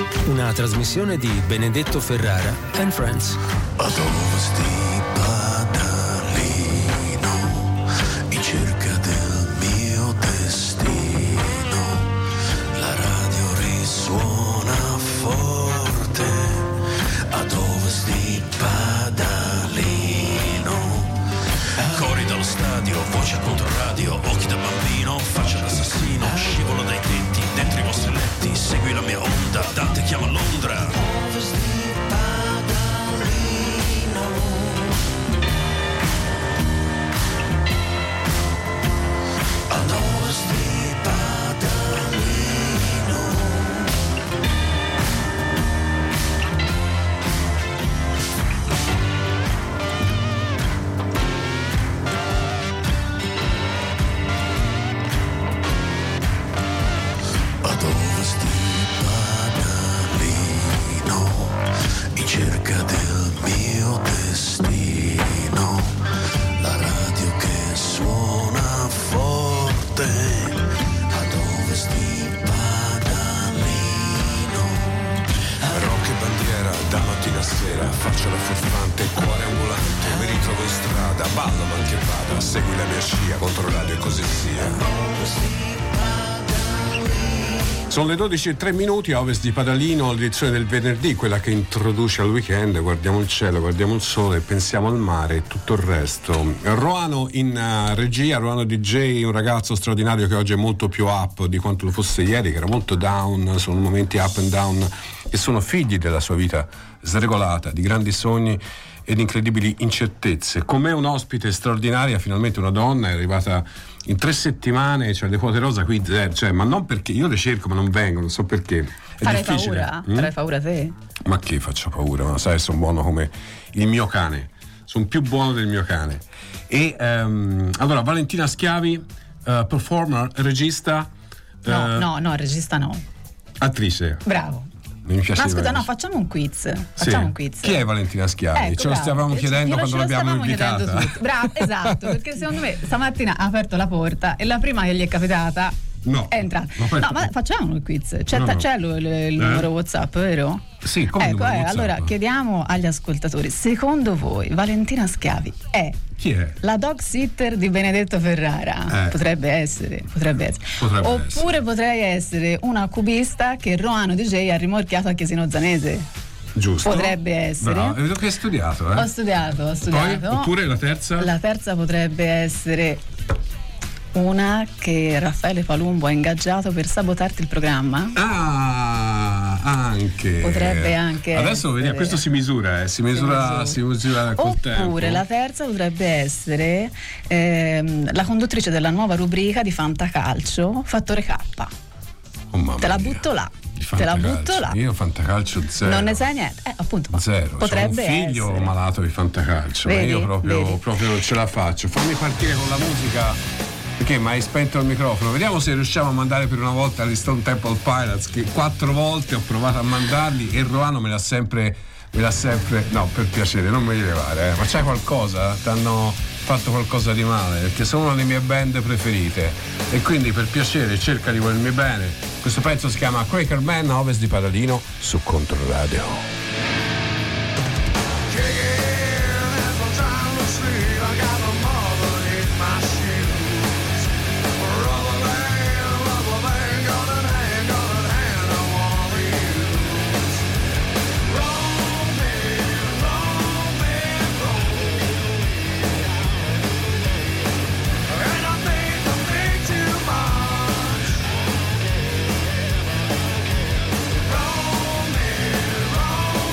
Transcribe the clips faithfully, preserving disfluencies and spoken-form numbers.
Una trasmissione di Benedetto Ferrara and Friends. A dove sti Padalino, in cerca del mio destino, la radio risuona forte. A dove sti Padalino, cori dallo stadio, voce contro radio, occhi da bambino, faccia d'assassino, scivolo dai tetti, dentro i vostri letti, segui la mia onda, Dante chiama Londra. Cerca del mio destino, la radio che suona forte. A dove sti Padalino, rock e bandiera da mattina a sera, faccio la furfante, cuore ambulante, mi ritrovo in strada, ballo mal che vada, segui la mia scia, contro radio e così sia. Sono le dodici e tre minuti a ovest di Padalino, l'edizione del venerdì, quella che introduce al weekend. Guardiamo il cielo, guardiamo il sole, pensiamo al mare e tutto il resto. Roano in uh, regia, Roano D J, un ragazzo straordinario che oggi è molto più up di quanto lo fosse ieri, che era molto down. Sono momenti up and down che sono figli della sua vita sregolata, di grandi sogni ed incredibili incertezze. Con me un ospite straordinaria, finalmente una donna, è arrivata in tre settimane, cioè le quote rosa qui zero, cioè, ma non perché io le cerco ma non vengono, non so perché. È Farei difficile. paura? Mm? Farei paura a te? Ma che faccio paura? Ma sai, sono buono come il mio cane, sono più buono del mio cane. E um, allora Valentina Schiavi, uh, performer, regista. No, uh, no, no, regista no. Attrice. Bravo. Mi piace. Ma scusa, no, facciamo un quiz. Facciamo sì. un quiz. Chi è Valentina Schiavi? Ecco, ce lo stavamo bravo. chiedendo Io quando l'abbiamo invitata. Bravo, esatto, perché secondo me stamattina ha aperto la porta e la prima che gli è capitata no, è entrata. No, ma facciamo il quiz. C'è, no, no. c'è il, il, il eh? numero WhatsApp, vero? Sì, come ecco, eh, WhatsApp. Allora chiediamo agli ascoltatori, secondo voi Valentina Schiavi è chi è? La dog sitter di Benedetto Ferrara? Eh. Potrebbe essere, potrebbe essere. Potrebbe Oppure essere. potrei essere una cubista che Roano D J ha rimorchiato a Chiesino Zanese. Giusto. Potrebbe essere. Bravo, vedo che hai studiato, eh? Ho studiato, ho studiato. Poi, oppure la terza? La terza potrebbe essere una che Raffaele Palumbo ha ingaggiato per sabotarti il programma. Ah, anche. Potrebbe anche Adesso essere. vediamo, questo si misura, eh, si misura, si misura col tempo. Oppure la terza potrebbe essere ehm, la conduttrice della nuova rubrica di Fantacalcio, Fattore K. Oh, mamma Te la mia. butto là. Di Te la fantacalcio. butto là. Io fantacalcio zero. Non ne sai niente? Eh, appunto. Zero. Potrebbe C'ho un figlio essere. malato di fantacalcio, Vedi? ma io proprio, Vedi? proprio non ce la faccio. Fammi partire con la musica. Perché mi hai spento il microfono? Vediamo se riusciamo a mandare per una volta gli Stone Temple Pilots, che quattro volte ho provato a mandarli e Roano me l'ha sempre me l'ha sempre no, per piacere, non me li levare, eh. Ma c'hai qualcosa? T'hanno fatto qualcosa di male? Perché sono una delle mie band preferite e quindi per piacere cerca di volermi bene. Questo pezzo si chiama Quaker Man a ovest di Padalino su Controradio. Roll me, roll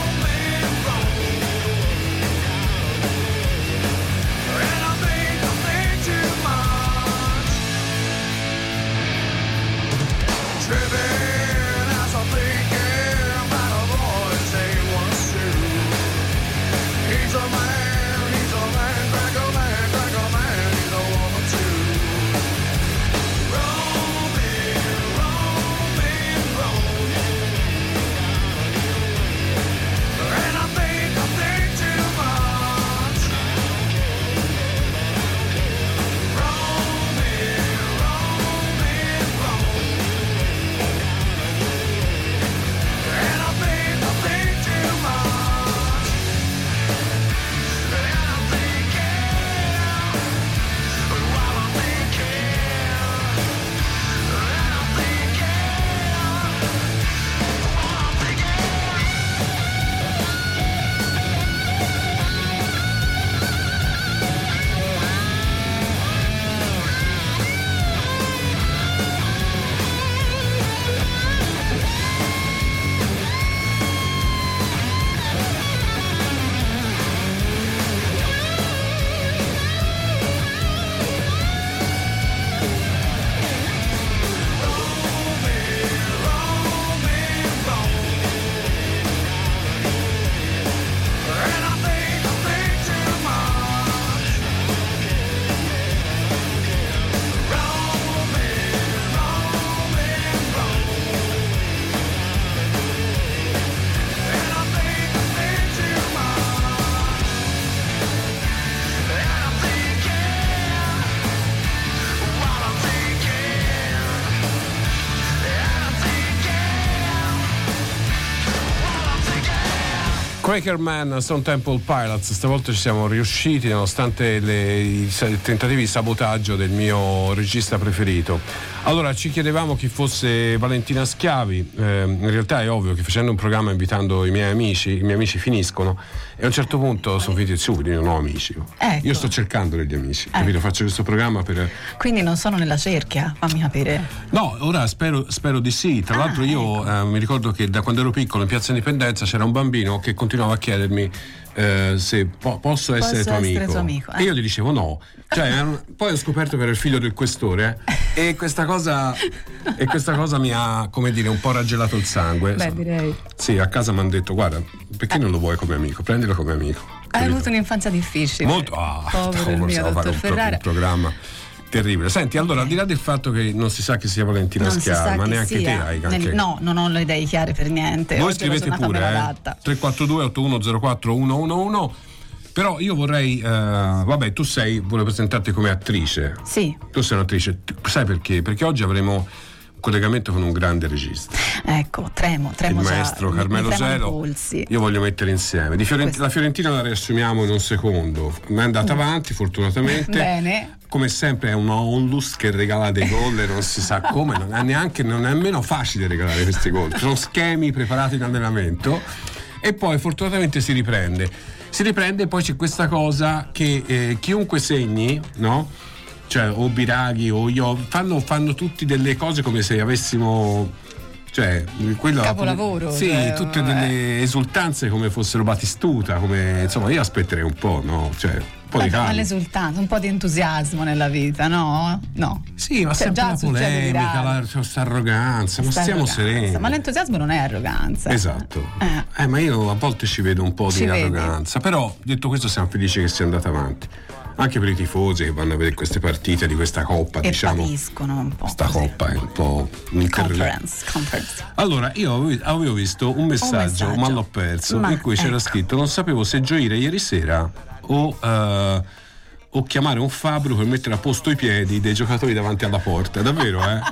Quaker Man, Stone Temple Pilots. Stavolta ci siamo riusciti nonostante le, i, i tentativi di sabotaggio del mio regista preferito. Allora, ci chiedevamo chi fosse Valentina Schiavi. eh, in realtà è ovvio che facendo un programma invitando i miei amici, i miei amici finiscono e a un certo punto sono finiti subito, io non ho amici. Ecco. Io sto cercando degli amici, ecco. capito? Faccio questo programma per... Quindi non sono nella cerchia, fammi capire. No, ora spero, spero di sì. Tra ah, l'altro io ecco. eh, mi ricordo che da quando ero piccolo in Piazza Indipendenza c'era un bambino che continuava a chiedermi eh, se po- posso essere, posso tuo, essere amico. tuo amico eh. E io gli dicevo no. Cioè, poi ho scoperto che era il figlio del questore eh, e questa cosa e questa cosa mi ha, come dire, un po' raggelato il sangue. Beh, direi. Sì, a casa mi hanno detto: guarda, perché eh. non lo vuoi come amico? Prendilo come amico. Hai avuto un'infanzia difficile. Molto. Ah, povero il mio dottor un, Ferrara. un programma terribile. Senti, allora, al di là del fatto che non si sa che sia Valentina non Schiavi, ma neanche sia. te hai anche... No, non ho le idee chiare per niente. Voi Oggi scrivete pure, eh? tre quattro due otto uno zero quattro uno uno uno. Però io vorrei, uh, vabbè, tu sei, volevo presentarti come attrice. Sì. Tu sei un'attrice, sai perché? Perché oggi avremo un collegamento con un grande regista. Ecco, tremo, tremo il già, maestro Carmelo Gelo. Io voglio mettere insieme. Di Fiorent- la Fiorentina la riassumiamo in un secondo. Ma è andata mm. avanti, fortunatamente. Bene. Come sempre è un onlus che regala dei gol e non si sa come, non è neanche, non è nemmeno facile regalare questi gol. Sono schemi preparati in allenamento e poi fortunatamente si riprende. Si riprende e poi c'è questa cosa che eh, chiunque segni, no? Cioè o Biraghi o io fanno, fanno tutti delle cose come se avessimo, cioè quello, capolavoro, come, sì, cioè, tutte delle eh. esultanze come fossero Batistuta, come insomma io aspetterei un po', no? Cioè un po' ma di calma. L'esultanza, un po' di entusiasmo nella vita, no? No. Sì, ma cioè, sempre la polemica, la, cioè, sta arroganza, ma stiamo arroganza. sereni. Ma l'entusiasmo non è arroganza. Esatto. Eh. eh, ma io a volte ci vedo un po' ci di vedi. arroganza, però detto questo siamo felici che sia andata avanti. Anche per i tifosi che vanno a vedere queste partite di questa coppa, e diciamo. Capiscono un po'. Questa così. coppa è un po' conference, conference. Allora, io avevo visto un messaggio, un messaggio. ma l'ho perso, ma, in cui c'era ecco. scritto: non sapevo se gioire ieri sera o uh, o chiamare un fabbro per mettere a posto i piedi dei giocatori davanti alla porta. Davvero, eh?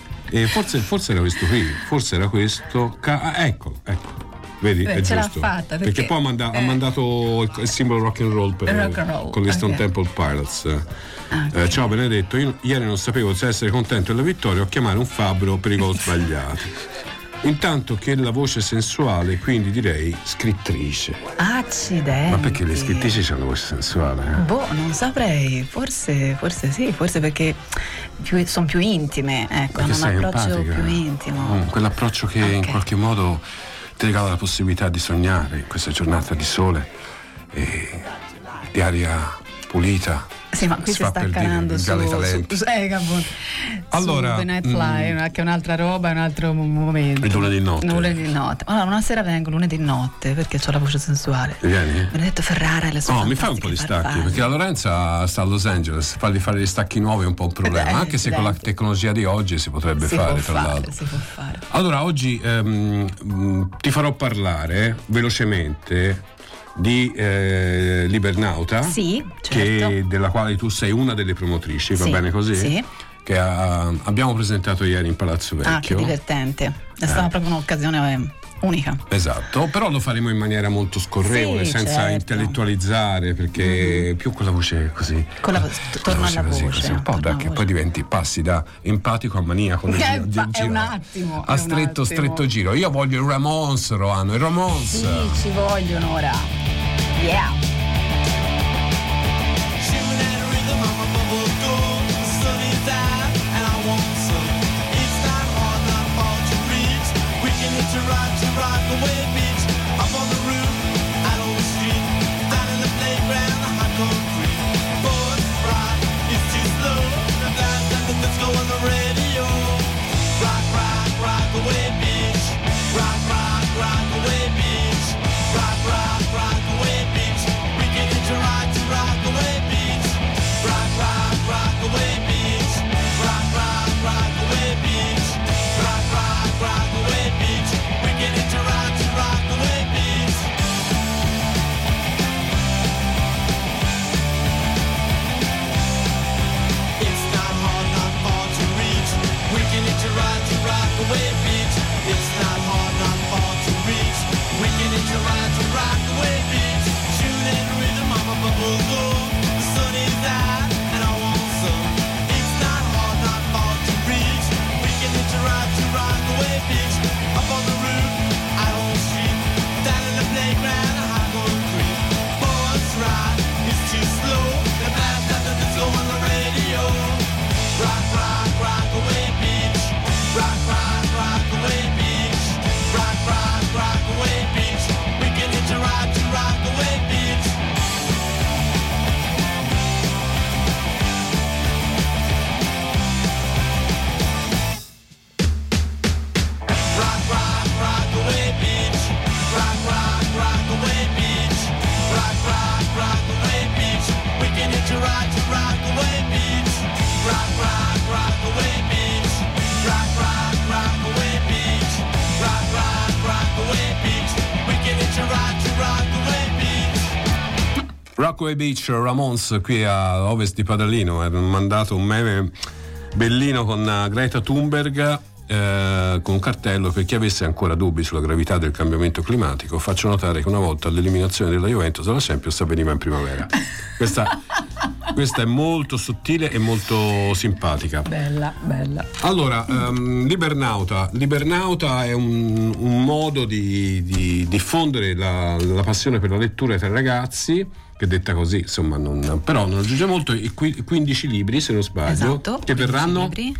E forse, forse era questo qui, forse era questo. Ca- ah, ecco, ecco. Vedi, Beh, è ce giusto. l'ha fatta perché, perché poi ha, manda- eh, ha mandato il, il simbolo rock and roll, per, rock and roll con gli Stone okay. Temple Pilots. Okay. Eh, ciao Benedetto, io ieri non sapevo se essere contento della vittoria o chiamare un fabbro per i gol sbagliati. Intanto che la voce sensuale, quindi direi scrittrice. Accidenti. Ma perché le scrittrici hanno voce sensuale? Eh? Boh, non saprei, forse, forse sì, forse perché più, sono più intime, ecco, hanno un approccio empatica. più intimo. Mm, quell'approccio che okay. in qualche modo ti regala la possibilità di sognare in questa giornata di sole e di aria pulita. Sì, ma qui si, si sta calando su, su, su, eh, allora, su The Night Fly, mm, che è un'altra roba, è un altro momento. Il lunedì notte. Lunedì notte. Allora, una sera vengo lunedì notte perché ho la voce sensuale. Vieni? Benedetto Ferrara e le sue No, mi fai un po' di farfalle. stacchi, perché la Lorenza sta a Los Angeles, fargli fare gli stacchi nuovi è un po' un problema, eh, anche se con la tecnologia di oggi si potrebbe si fare, può tra fare, l'altro. Si può fare. Allora, oggi ehm, ti farò parlare velocemente di eh, Libernauta, sì, certo. che, della quale tu sei una delle promotrici, va sì, bene così? Sì. Che ha, abbiamo presentato ieri in Palazzo Vecchio. Ah, che divertente. È stata eh. proprio un'occasione unica. Esatto, però lo faremo in maniera molto scorrevole, sì, senza certo. intellettualizzare, perché mm-hmm. più con la voce così. Con la, torno alla così, voce. Così, un po' perché poi diventi, passi da empatico a maniaco. È, giro, è giro, un attimo. A stretto, stretto giro. Io voglio il Ramones, Roano, il Ramones. Sì, ci vogliono ora. Yeah. Rock, rock, rock away, bitch. Rockaway Beach, Ramones qui a ovest di Padalino, hanno mandato un meme bellino con Greta Thunberg eh, con un cartello: per chi avesse ancora dubbi sulla gravità del cambiamento climatico, faccio notare che una volta l'eliminazione della Juventus alla Champions avveniva in primavera. Questa, questa è molto sottile e molto simpatica. Bella, bella. Allora, um, Libernauta. Libernauta è un, un modo di, di diffondere la, la passione per la lettura tra i ragazzi, che detta così, insomma, non, però non aggiunge molto. I quindici libri, se non sbaglio, esatto, che verranno libri,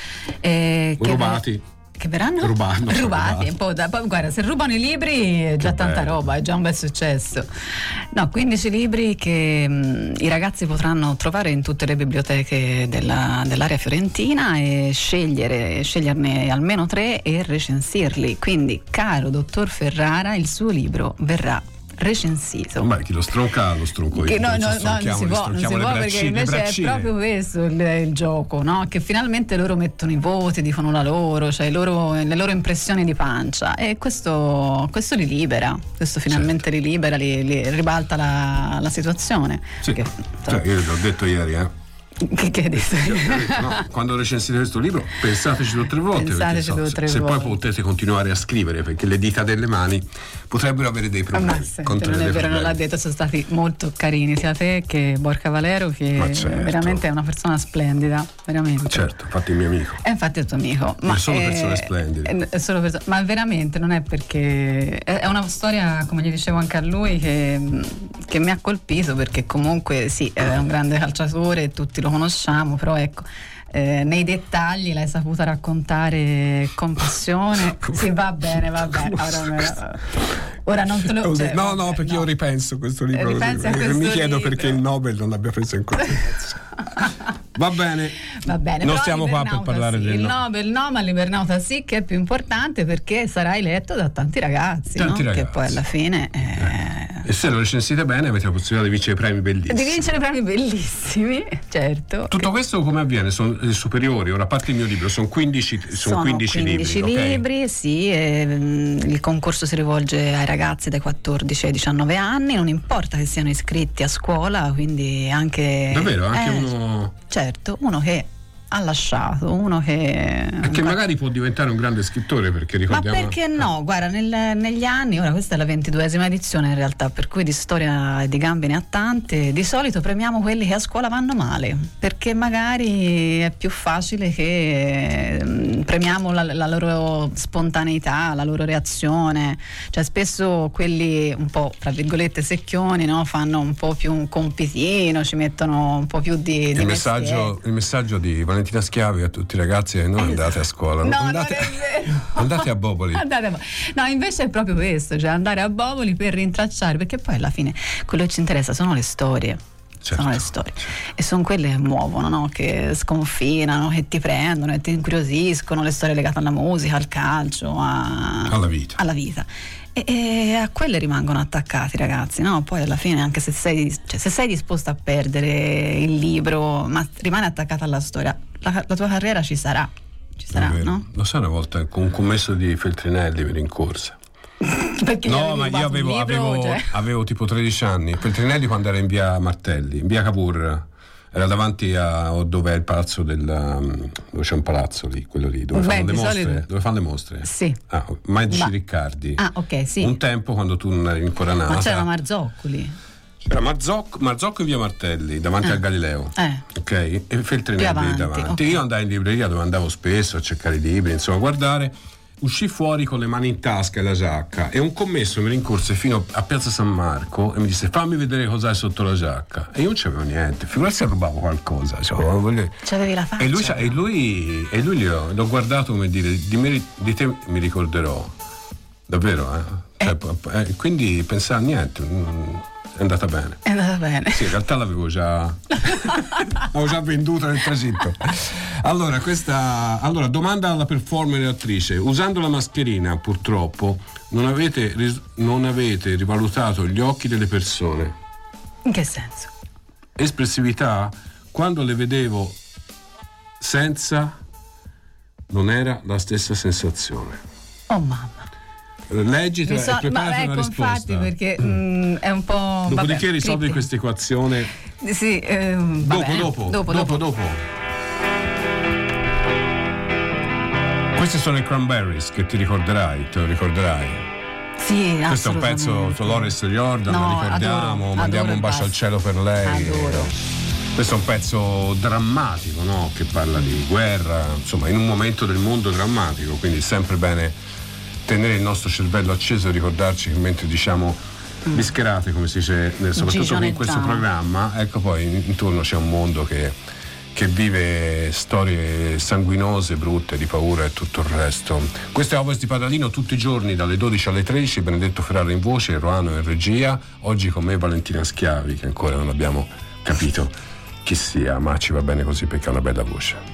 eh, rubati. Che, ver- che verranno Rubati, rubati, rubati. Un po' da, poi, guarda, se rubano i libri è già Che tanta bello. roba, è già un bel successo. No, quindici libri che mh, i ragazzi potranno trovare in tutte le biblioteche della, dell'area fiorentina e scegliere, sceglierne almeno tre e recensirli. Quindi, caro dottor Ferrara, il suo libro verrà recensito. Beh, chi lo stronca lo stronco io. Che no, no, no, non si gli può, non si stronchiamo le può, braccine, perché le invece è braccine. proprio questo il, il gioco, no? Che finalmente loro mettono i voti, dicono la loro, cioè i loro, le loro impressioni di pancia, e questo, questo li libera, questo finalmente Certo. li libera, li, li ribalta la, la situazione. Sì. Perché, Cioè, io l'ho detto ieri, eh. che, che hai detto? Io ho detto, no, quando recensite questo libro pensateci due o tre volte, Pensateci perché, due o so, tre se volte. poi potete continuare a scrivere, perché le dita delle mani potrebbero avere dei problemi. Ma senti, contenere non è dei vero, non problemi. l'ha detto, sono stati molto carini sia te che Borca Valero, che Ma certo. veramente è una persona splendida, veramente. Certo, infatti è il mio amico. E infatti è il tuo amico. Ma sono è- persone splendide. è- è solo perso- ma veramente non è perché. È è una storia, come gli dicevo anche a lui, che, che mi ha colpito, perché comunque sì, è un grande calciatore, tutti lo conosciamo, però ecco. eh, nei dettagli l'hai saputa raccontare con passione. Sì, va bene, va bene. Ora, me- ora non te lo. Cioè, no, no, vabbè, perché no. io ripenso a questo libro. Ripensi a così, questo mi chiedo libro. perché il Nobel non l'abbia preso in considerazione. Va bene. Va bene, Non però stiamo qua per Libernauta parlare sì, del il no- Nobel no, ma Libernauta sì, che è più importante perché sarai letto da tanti ragazzi, Tanti no? ragazzi. Che poi alla fine eh, E se lo recensite bene avete la possibilità di vincere premi bellissimi. di vincere premi bellissimi, certo. Tutto questo come avviene? Sono eh, superiori, ora a parte il mio libro, sono quindici, sono Sono quindici, quindici libri, ok? libri, sì, e, mm, il concorso si rivolge ai ragazzi dai quattordici ai diciannove anni, non importa che siano iscritti a scuola, quindi anche Davvero? Anche eh, uno certo, uno che ha lasciato, uno che che magari può diventare un grande scrittore, perché Ma ricordiamo perché no? Guarda, nel- negli anni, ora questa è la ventiduesima edizione in realtà, per cui di storia e di gambe ne ha tante. Di solito premiamo quelli che a scuola vanno male, perché magari è più facile che mm, premiamo la, la loro spontaneità, la loro reazione. Cioè spesso quelli un po', tra virgolette, secchioni, no? Fanno un po' più un compitino, ci mettono un po' più di, di il mestiere. messaggio, il messaggio di Valentina Schiavi a tutti i ragazzi è: non andate a scuola, No, andate, non è vero. andate a Boboli. Andate a Bo- no, invece è proprio questo, cioè andare a Boboli per rintracciare, perché poi alla fine quello che ci interessa sono le storie. Certo, sono le storie e sono quelle che muovono, no? Che sconfinano, che ti prendono e ti incuriosiscono, le storie legate alla musica, al calcio, a- Alla vita. alla vita. E, e a quelle rimangono attaccati, ragazzi, no? Poi alla fine, anche se sei, cioè, se sei disposto a perdere il libro, ma rimane attaccata alla storia, la, la tua carriera ci sarà, ci sarà, È vero. no? Lo sai, una volta con un commesso di Feltrinelli mi rincorse. Perché gli No, avevi ma io rubato un avevo, libro, avevo, cioè. avevo tipo tredici anni. Feltrinelli quando era in via Martelli, in via Cavour, era davanti a dove è il palazzo del um, dove c'è un palazzo lì, quello lì, dove Beh, fanno le di mostre, solito- dove fanno le mostre. Sì. Ah, Magici Ma- Riccardi. Ah, ok, sì. Un tempo quando tu non eri ancora nata. Ma c'era Marzoccoli. C'era Marzocco, Marzocco in via Martelli, davanti Ah. al Galileo. Eh. Ok? E Feltrinelli Più avanti, davanti. ok. Io andai in libreria dove andavo spesso a cercare i libri, insomma, a guardare. Uscì fuori con le mani in tasca e la giacca e un commesso mi rincorse fino a Piazza San Marco e mi disse: fammi vedere cos'hai sotto la giacca. E io non c'avevo niente, figurati se rubavo qualcosa, cioè, voglio- C'avevi la faccia. e lui, e lui, e lui l'ho, l'ho guardato come dire: di, me, di te mi ricorderò davvero, eh? Cioè, Eh. eh, quindi pensavo niente, mm, è andata bene. È andata bene. Sì, in realtà l'avevo già avevo già venduta nel tragitto. Allora, questa allora, domanda alla performer e attrice: usando la mascherina, purtroppo, non avete, ris- non avete rivalutato gli occhi delle persone? In che senso? Espressività, quando le vedevo senza, non era la stessa sensazione. Oh mamma. leggitela so, e preparate ma ecco, una risposta. Infatti, perché mh, è un po'. Dopodiché vabbè, risolvi questa equazione. Sì, eh, dopo, vabbè, dopo, dopo, dopo, dopo. dopo. Questi sono i Cranberries, che ti ricorderai, te lo ricorderai. Sì, questo è un pezzo su Dolores Riordan, no, lo ricordiamo, adoro, mandiamo adoro un bacio al cielo per lei. Adoro. Questo è un pezzo drammatico, no? Che parla di guerra, insomma, in un momento del mondo drammatico, quindi è sempre bene tenere il nostro cervello acceso e ricordarci che mentre diciamo bischerate, come si dice, soprattutto in questo programma, ecco, poi intorno c'è un mondo che, che vive storie sanguinose, brutte, di paura e tutto il resto. Questo è Ovest di Padalino, tutti i giorni dalle dodici alle tredici, Benedetto Ferrara in voce, Roano in regia, oggi con me Valentina Schiavi, che ancora non abbiamo capito chi sia, ma ci va bene così perché ha una bella voce.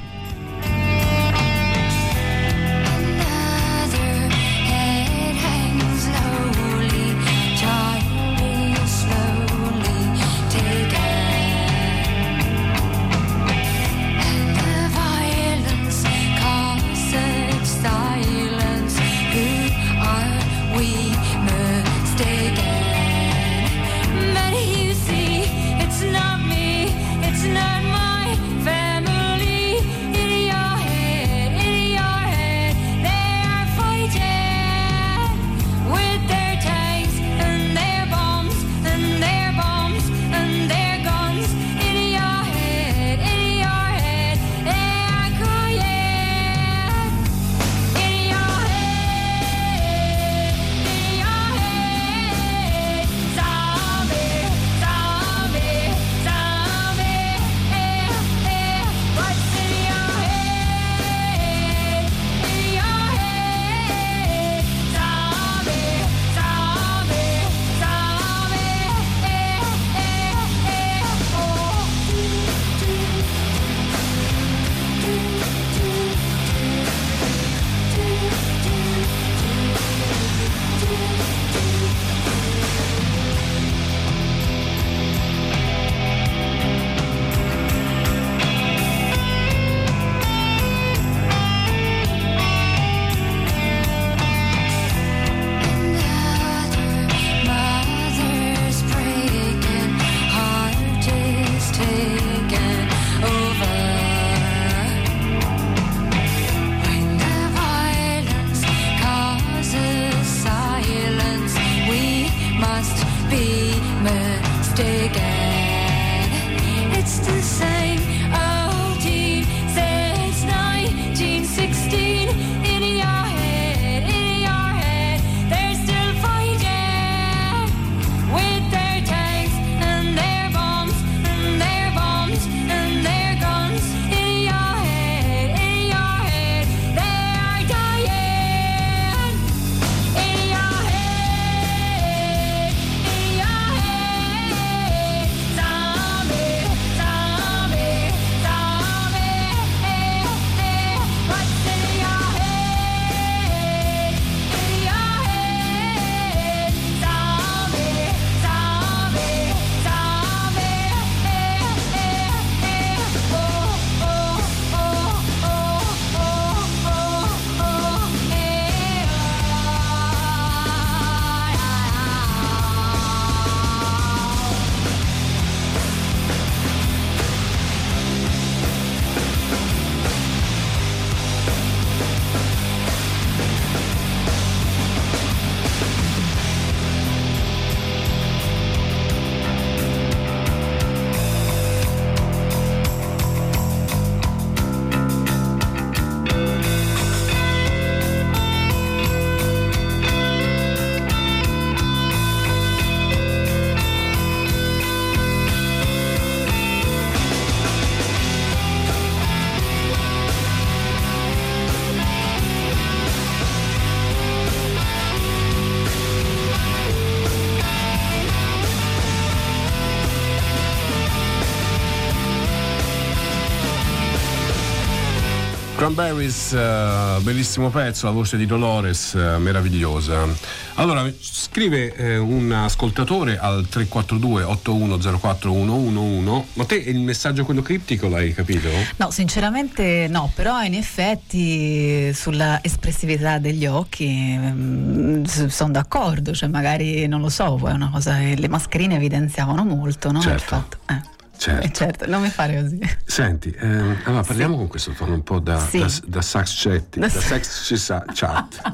Cranberries, uh, bellissimo pezzo, la voce di Dolores, uh, meravigliosa. Allora, scrive eh, un ascoltatore al tre quattro due otto uno zero quattro uno uno uno. Ma te il messaggio quello criptico l'hai capito? No, sinceramente no, però in effetti sulla espressività degli occhi mm, sono d'accordo, cioè magari non lo so, poi è una cosa che le mascherine evidenziavano molto, no? Certo. Il fatto, eh. Certo. Eh certo, non mi fare così. Senti, ehm, allora parliamo sì. con questo tono un po' da, sì. da, da sax chat, da, da sex chat.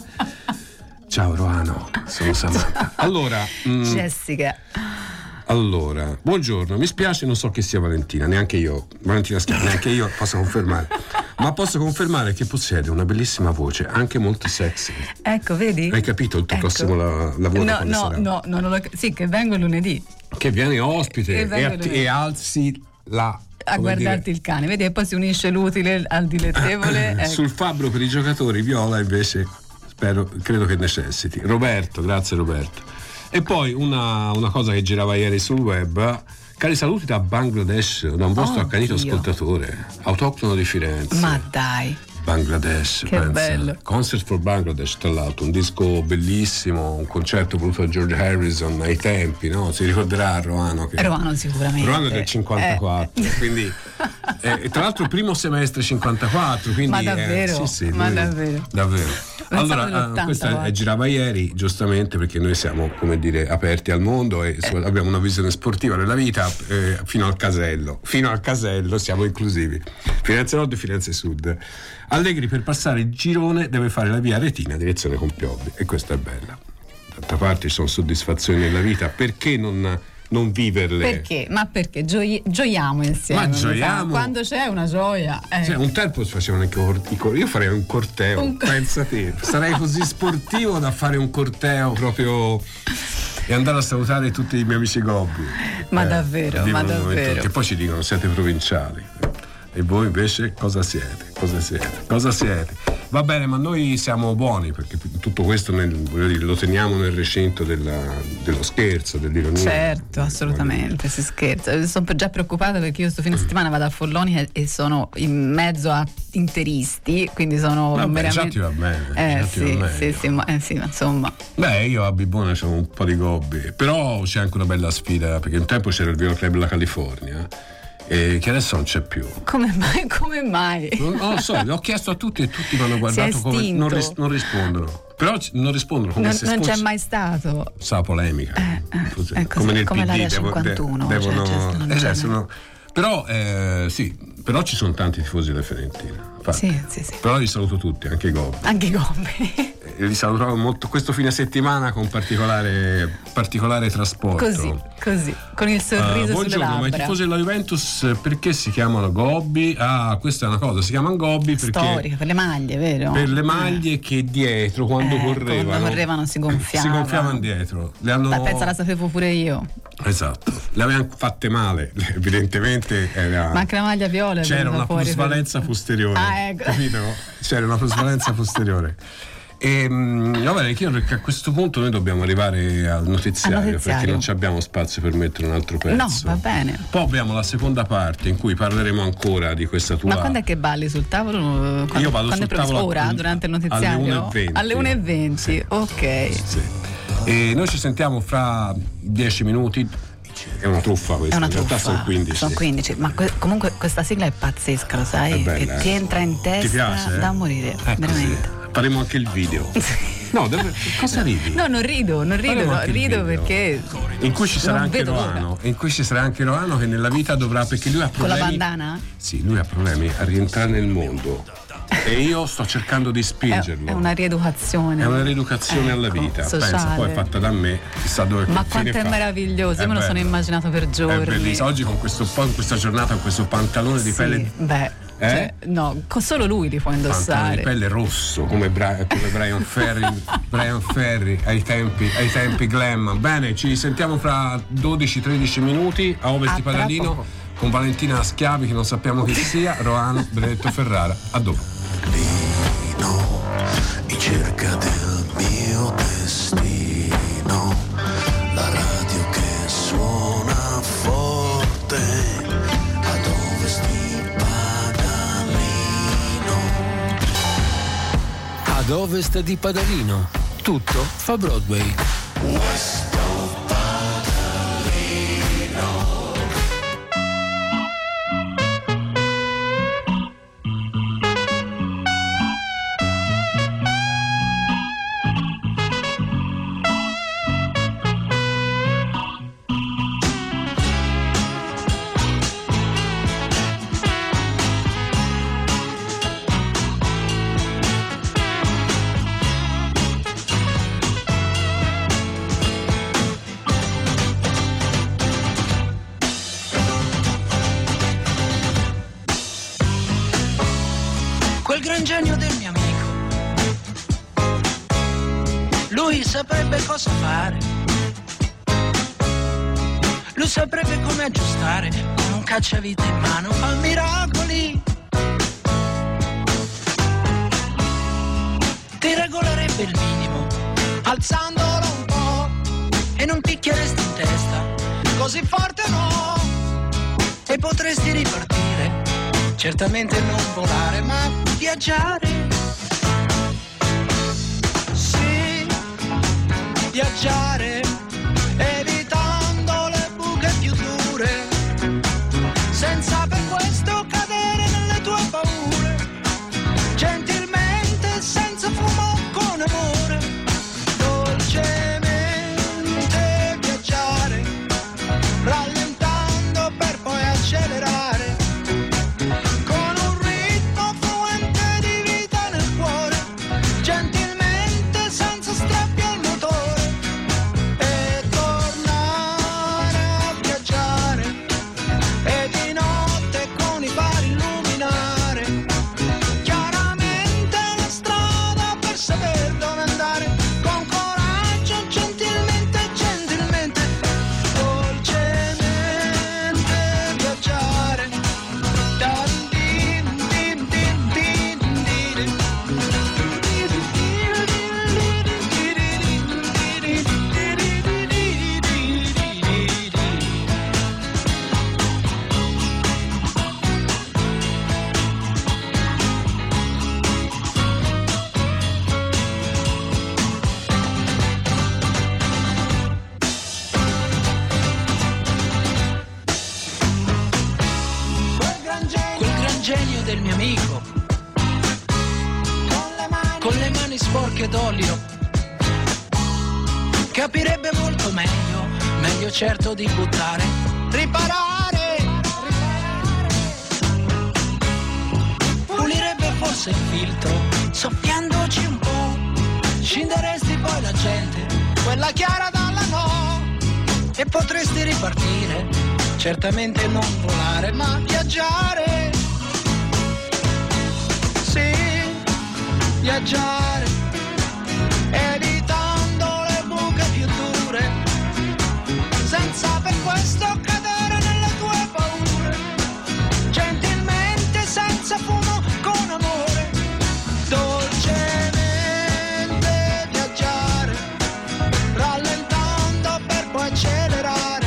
Ciao Roano, sono Samantha. Allora, mh, Jessica. Allora, buongiorno, mi spiace, non so che sia Valentina, neanche io, Valentina Schiavi, neanche io posso confermare, ma posso confermare che possiede una bellissima voce, anche molto sexy. Ecco, vedi? Hai capito il tuo ecco. prossimo la, lavoro? No, no, no, no, non lo, sì, che vengo lunedì. Che vieni ospite Che e, lunedì. e alzi la... a guardarti dire, il cane, vedi, e poi si unisce l'utile al dilettevole. Ecco. Sul fabbro per i giocatori viola invece spero, credo che necessiti. Roberto, grazie Roberto. E poi una, una cosa che girava ieri sul web, cari saluti da Bangladesh, da un vostro oh, accanito Dio. ascoltatore, autoctono di Firenze. Ma dai. Bangladesh, che pensa. bello. Concert for Bangladesh, tra l'altro, un disco bellissimo, un concerto voluto da George Harrison ai tempi, no? Si ricorderà Roano che Roano sicuramente. Roano è del cinquantaquattro, eh. quindi eh, e tra l'altro il primo semestre cinquantaquattro, quindi ma davvero? Eh, sì, sì, ma lui, davvero. Davvero. Allora, eh, questa è, girava ieri, giustamente, perché noi siamo, come dire, aperti al mondo e eh. abbiamo una visione sportiva della vita eh, fino al casello. Fino al casello siamo inclusivi. Firenze Nord e Firenze Sud. Allegri per passare il girone deve fare la via Retina direzione Compiobbi, e questa è bella. D'altra parte ci sono soddisfazioni nella vita, perché non, non viverle? Perché? Ma perché Gioia- gioiamo insieme. Ma gioiamo. Quando c'è una gioia. Eh. Cioè, un tempo si facevano anche i cor- io farei un corteo, un... pensa te, sarei così sportivo da fare un corteo proprio e andare a salutare tutti i miei amici gobbi. Ma eh, davvero, ma davvero. Che poi ci dicono siete provinciali. E voi invece cosa siete? Cosa siete? Cosa siete? Va bene, ma noi siamo buoni perché tutto questo nel, dire, lo teniamo nel recinto della, dello scherzo, dell'ironia. Certo, assolutamente, si scherza. Sono già preoccupata perché io questo fine settimana vado a Follonia e sono in mezzo a interisti, quindi sono Vabbè, veramente... già ti va bene. Eh, già sì, ti va sì, sì, ma, eh, sì, ma insomma. Beh, io a Bibone c'ho un po' di gobbi, però c'è anche una bella sfida, perché un tempo c'era il Vino Club della California, e che adesso non c'è più. Come mai? Come mai? Non, non lo so, l'ho chiesto a tutti e tutti mi hanno guardato come non, ris- non rispondono. Però non rispondono come non, se non fosse... c'è mai stato. Sa polemica. Eh, eh, ecco, come nel come P D l'area devo, cinquantuno, de- devono cioè, eh, cioè, sono, però eh, sì, però ci sono tanti tifosi della Fiorentina. Sì, sì, sì. Però li saluto tutti, anche i gobbi. Anche i gobbi. E li saluterò molto questo fine settimana con particolare, particolare trasporto. Così, così, con il sorriso uh, sulle labbra. Buongiorno, ma i tifosi della Juventus perché si chiamano gobbi? Ah, questa è una cosa, si chiamano gobbi perché... Storica, per le maglie, vero? Per le maglie eh. che dietro, quando eh, correvano... Quando correvano si gonfiavano. Si gonfiavano dietro. Le hanno... Beh, pensa, la sapevo pure io. Esatto, le avevano fatte male, evidentemente era... Ma anche la maglia viola c'era una plusvalenza per... posteriore, ah, ecco. capito? C'era una plusvalenza posteriore. E va bene, io perché a questo punto noi dobbiamo arrivare al notiziario, al notiziario, perché non ci abbiamo spazio per mettere un altro pezzo. No, va bene. Poi abbiamo la seconda parte in cui parleremo ancora di questa tua... Ma quando è che balli sul tavolo? Quando, io vado quando sul tavolo ora, durante il notiziario? Alle uno e venti. Alle uno e venti, sì. Ok. Sì. E noi ci sentiamo fra dieci minuti. È una truffa questa, è una in realtà truffa. sono quindici. Sono quindici, ma que- comunque questa sigla è pazzesca, lo sai? Bella, che ti eh? entra in testa. Ti piace, eh? Da morire, eh, veramente. Così. Faremo anche il video. No, dove, cosa ridi? No, non rido, non rido, no, rido perché in cui ci sarà anche Roano, in cui ci sarà anche Roano che nella vita dovrà, perché lui ha problemi. Con la bandana? Sì, lui ha problemi a rientrare nel mondo. E io sto cercando di spingerlo. È, è una rieducazione. È una rieducazione ecco, alla vita. Sociale. Pensa, poi è fatta da me, chissà dove. Ma quanto è fa. meraviglioso, è io me lo bello. sono immaginato per giorni. È bellissimo. Oggi con questo po' in questa giornata con questo pantalone di sì, pelle. Beh. Eh? Cioè, no, solo lui li può indossare. Pantalone di pelle rosso come, Bra- come Brian Ferry. Brian Ferry ai tempi, ai tempi glam. Bene, ci sentiamo fra dodici tredici minuti a Ovest di Padalino con Valentina Schiavi, che non sappiamo chi sia, Roano, Benedetto Ferrara. A dopo. In cerca del mio destino, la radio che suona forte ad ovest di Padalino. ovest di Padalino. Tutto fa Broadway. Genio del mio amico, lui saprebbe cosa fare, lui saprebbe come aggiustare con un cacciavite in mano, fa miracoli, ti regolerebbe il minimo alzandolo un po' e non picchieresti in testa così forte no, e potresti ripartire, certamente non volare ma viaggiare, sì, viaggiare, evitando le buche più dure, senza per questo cadere nelle tue paure, gentilmente, senza fumo, con amore, dolcemente viaggiare, rallentando per poi accelerare. Del mio amico con le mani sporche d'olio capirebbe molto meglio, meglio certo di buttare, riparare, pulirebbe forse il filtro soffiandoci un po', scinderesti poi la gente, quella chiara dalla no, e potresti ripartire, certamente non volare ma viaggiare, sì, viaggiare, evitando le buche più dure, senza per questo cadere nelle tue paure, gentilmente, senza fumo, con amore, dolcemente viaggiare, rallentando per poi accelerare.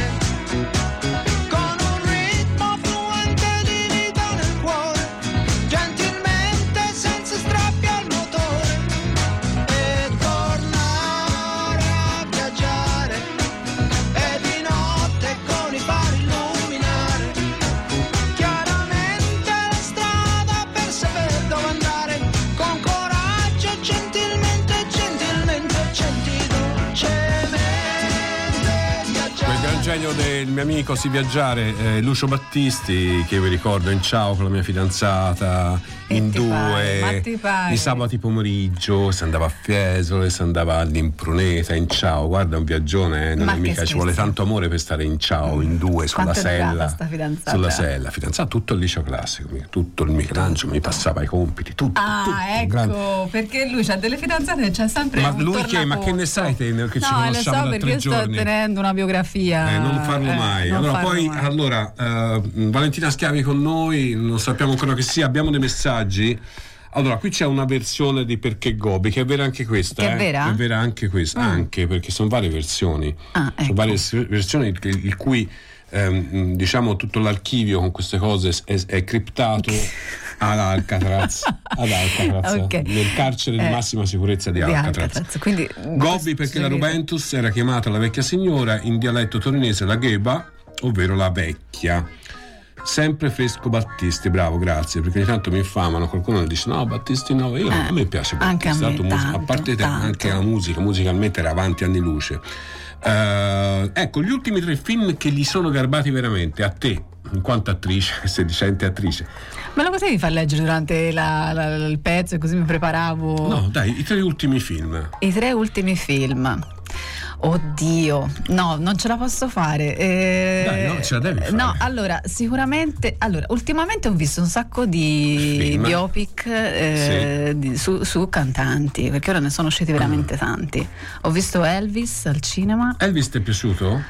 Genio del mio amico Si Viaggiare, eh, Lucio Battisti, che io vi ricordo in Ciao con la mia fidanzata, e in due, i sabati pomeriggio si andava a Fiesole, si andava all'Impruneta, in Ciao, guarda un viaggione, eh, non Ma è mica, scherzi. Ci vuole tanto amore per stare in Ciao, in due, sulla Quanto è durata sella, sta fidanzata? sulla sella, fidanzata, tutto il liceo classico, tutto il Michelangelo mi passava i compiti, tutto, Ah, tutto, ecco, grande. perché lui c'ha delle fidanzate e c'ha sempre Ma un lui che, ma che ne sai te, che ci no, lo conosciamo so da perché tre io sto giorni? tenendo una biografia. Eh, non farlo eh, mai. non Allora, farlo poi, mai. allora, eh, Valentina Schiavi con noi, non sappiamo ancora che sia, abbiamo dei messaggi. Allora, qui c'è una versione di Perché Gobbi, che è vera anche questa. Che è eh? vera? È vera anche questa, Ah. anche perché sono varie versioni. Ah, ecco. Sono varie s- versioni il, il cui ehm, diciamo tutto l'archivio con queste cose è, è criptato ad Alcatraz, ad Alcatraz Okay. nel carcere Eh, di massima sicurezza di, di Alcatraz. Alcatraz. Quindi, Gobbi perché la Rubentus era chiamata la vecchia signora, in dialetto torinese la Gheba, ovvero la vecchia. Sempre Fresco Battisti, bravo, grazie, perché ogni tanto mi infamano, qualcuno dice no Battisti no, io, Eh, a me piace anche Battisti, a me, tanto musica- tanto, a parte te, tanto. anche la musica, musicalmente era avanti anni luce. Eh, ecco, gli ultimi tre film che gli sono garbati veramente, a te, in quanto attrice, sedicente attrice. Me lo potevi far leggere durante la, la, il pezzo, così mi preparavo. No, dai, i tre ultimi film. I tre ultimi film. Oddio, no, non ce la posso fare. Eh, Dai, no, ce la devi fare. No, allora, sicuramente. Allora, ultimamente ho visto un sacco di Film. biopic eh, di- su, su cantanti, perché ora ne sono usciti veramente tanti. Ho visto Elvis al cinema. Elvis ti è piaciuto?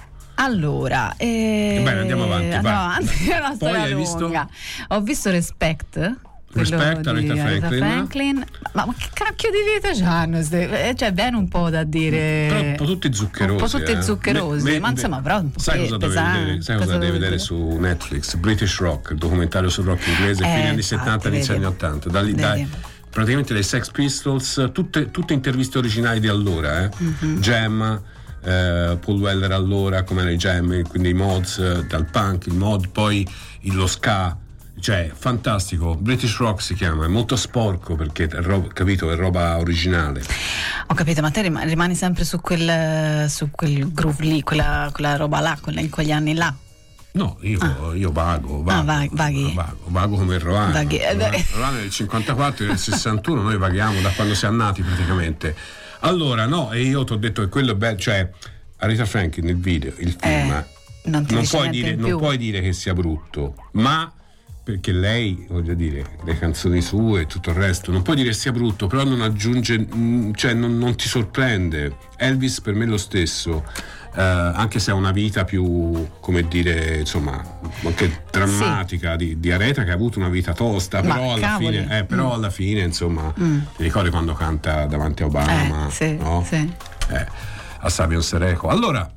Allora, eh, Bene, andiamo avanti, andiamo vai. avanti, è una Poi storia hai visto? lunga. Ho visto Respect. quello Respect, di Aretha Franklin. Franklin. Ma, ma che cacchio di vita c'hanno? ste- eh, Cioè, viene un po' da dire. Però un po' tutti zuccherosi. Un po' tutti eh. zuccherosi, Me- me- ma insomma, però un po' sai cosa devi pesante, vedere? Sai cosa cosa devi devi vedere vedere? su Netflix? British Rock, il documentario sul rock inglese, Eh, fine anni infatti, settanta, inizio vedi. anni ottanta. Da lì, dai, Vedi. praticamente dai Sex Pistols, tutte, tutte interviste originali di allora, eh? Mhm. Jam, eh, Paul Weller allora, come nei Jam, quindi i mods, eh, dal punk, il mod, poi il- lo ska. Cioè, fantastico. British Rock si chiama, è molto sporco perché è roba, capito, è roba originale. Ho capito, ma te rim- rimani sempre su quel, su quel groove lì, quella, quella roba là, quella, in quegli anni là. No, io, io vago, vago, Ah, va- vaghi. vago, vago come il Roano. Vaghi, eh, Roano beh. Roano è del cinquantaquattro e del sessantuno, noi vaghiamo da quando siamo nati praticamente. Allora, no, e io ti ho detto che quello è bello, cioè Aretha Franklin, il video, il film, Eh, non ti non, dice puoi niente dire, in non più. puoi dire che sia brutto, ma perché lei, voglio dire, le canzoni sue e tutto il resto, non puoi dire che sia brutto, però non aggiunge, mh, cioè non, non ti sorprende. Elvis per me è lo stesso. Eh, anche se ha una vita più, come dire, insomma, anche drammatica di, di Aretha, che ha avuto una vita tosta, Ma però alla cavoli. fine, eh, però Mm. alla fine, insomma, Mm. ti ricordi quando canta davanti a Obama? Eh, sì, no? sì. Eh, a Savion Sereco. Allora,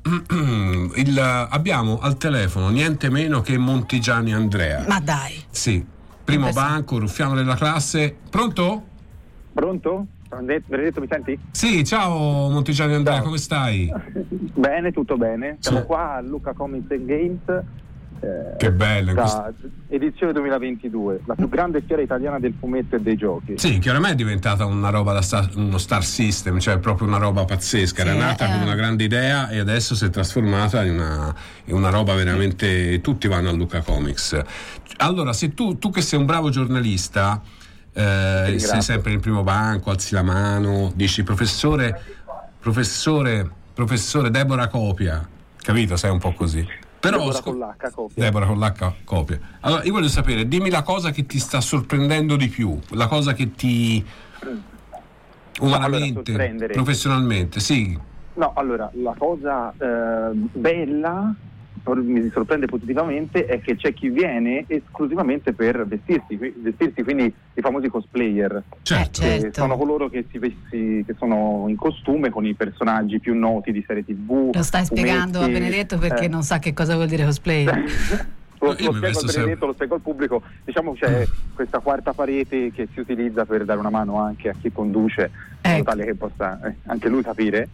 il, abbiamo al telefono niente meno che Montigiani Andrea. Ma dai. Sì, primo Questo- banco, ruffiano della classe. Pronto? Pronto? Benedetto, mi senti? Sì, ciao Montigiani Andrea, Ciao. come stai? Bene, tutto bene. Siamo Sì. qua a Lucca Comics and Games. eh, Che bello. in da edizione duemilaventidue, la più grande fiera italiana del fumetto e dei giochi. Sì, che oramai è diventata una roba da star, uno star system, cioè proprio una roba pazzesca. Era Sì, nata eh. con una grande idea e adesso si è trasformata in una, in una roba veramente. Tutti vanno a Lucca Comics. Allora, se tu, tu che sei un bravo giornalista, eh, ringrazio. sei sempre nel primo banco, alzi la mano, dici professore, professore, professore Deborah Copia, capito? Sei un po' così. Però Deborah scu- con l'H, copia. Deborah con l'H copia. Allora, io voglio sapere, dimmi la cosa che ti sta sorprendendo di più, la cosa che ti umanamente, Allora, sorprendere. professionalmente, sì. No, allora, la cosa eh, bella, sor- mi sorprende positivamente, è che c'è chi viene esclusivamente per vestirsi, qui- vestirsi quindi i famosi cosplayer. Certo. Eh, che certo. sono coloro che si vesti, che sono in costume con i personaggi più noti di serie tivù. Lo stai spiegando a fumetti, Benedetto perché eh. non sa che cosa vuol dire cosplay. No, Lo, io lo mi spiego vesto al sempre- Benedetto, lo spiego al pubblico. Diciamo c'è questa quarta parete che si utilizza per dare una mano anche a chi conduce, in modo Ecco. tale che possa eh, anche lui capire.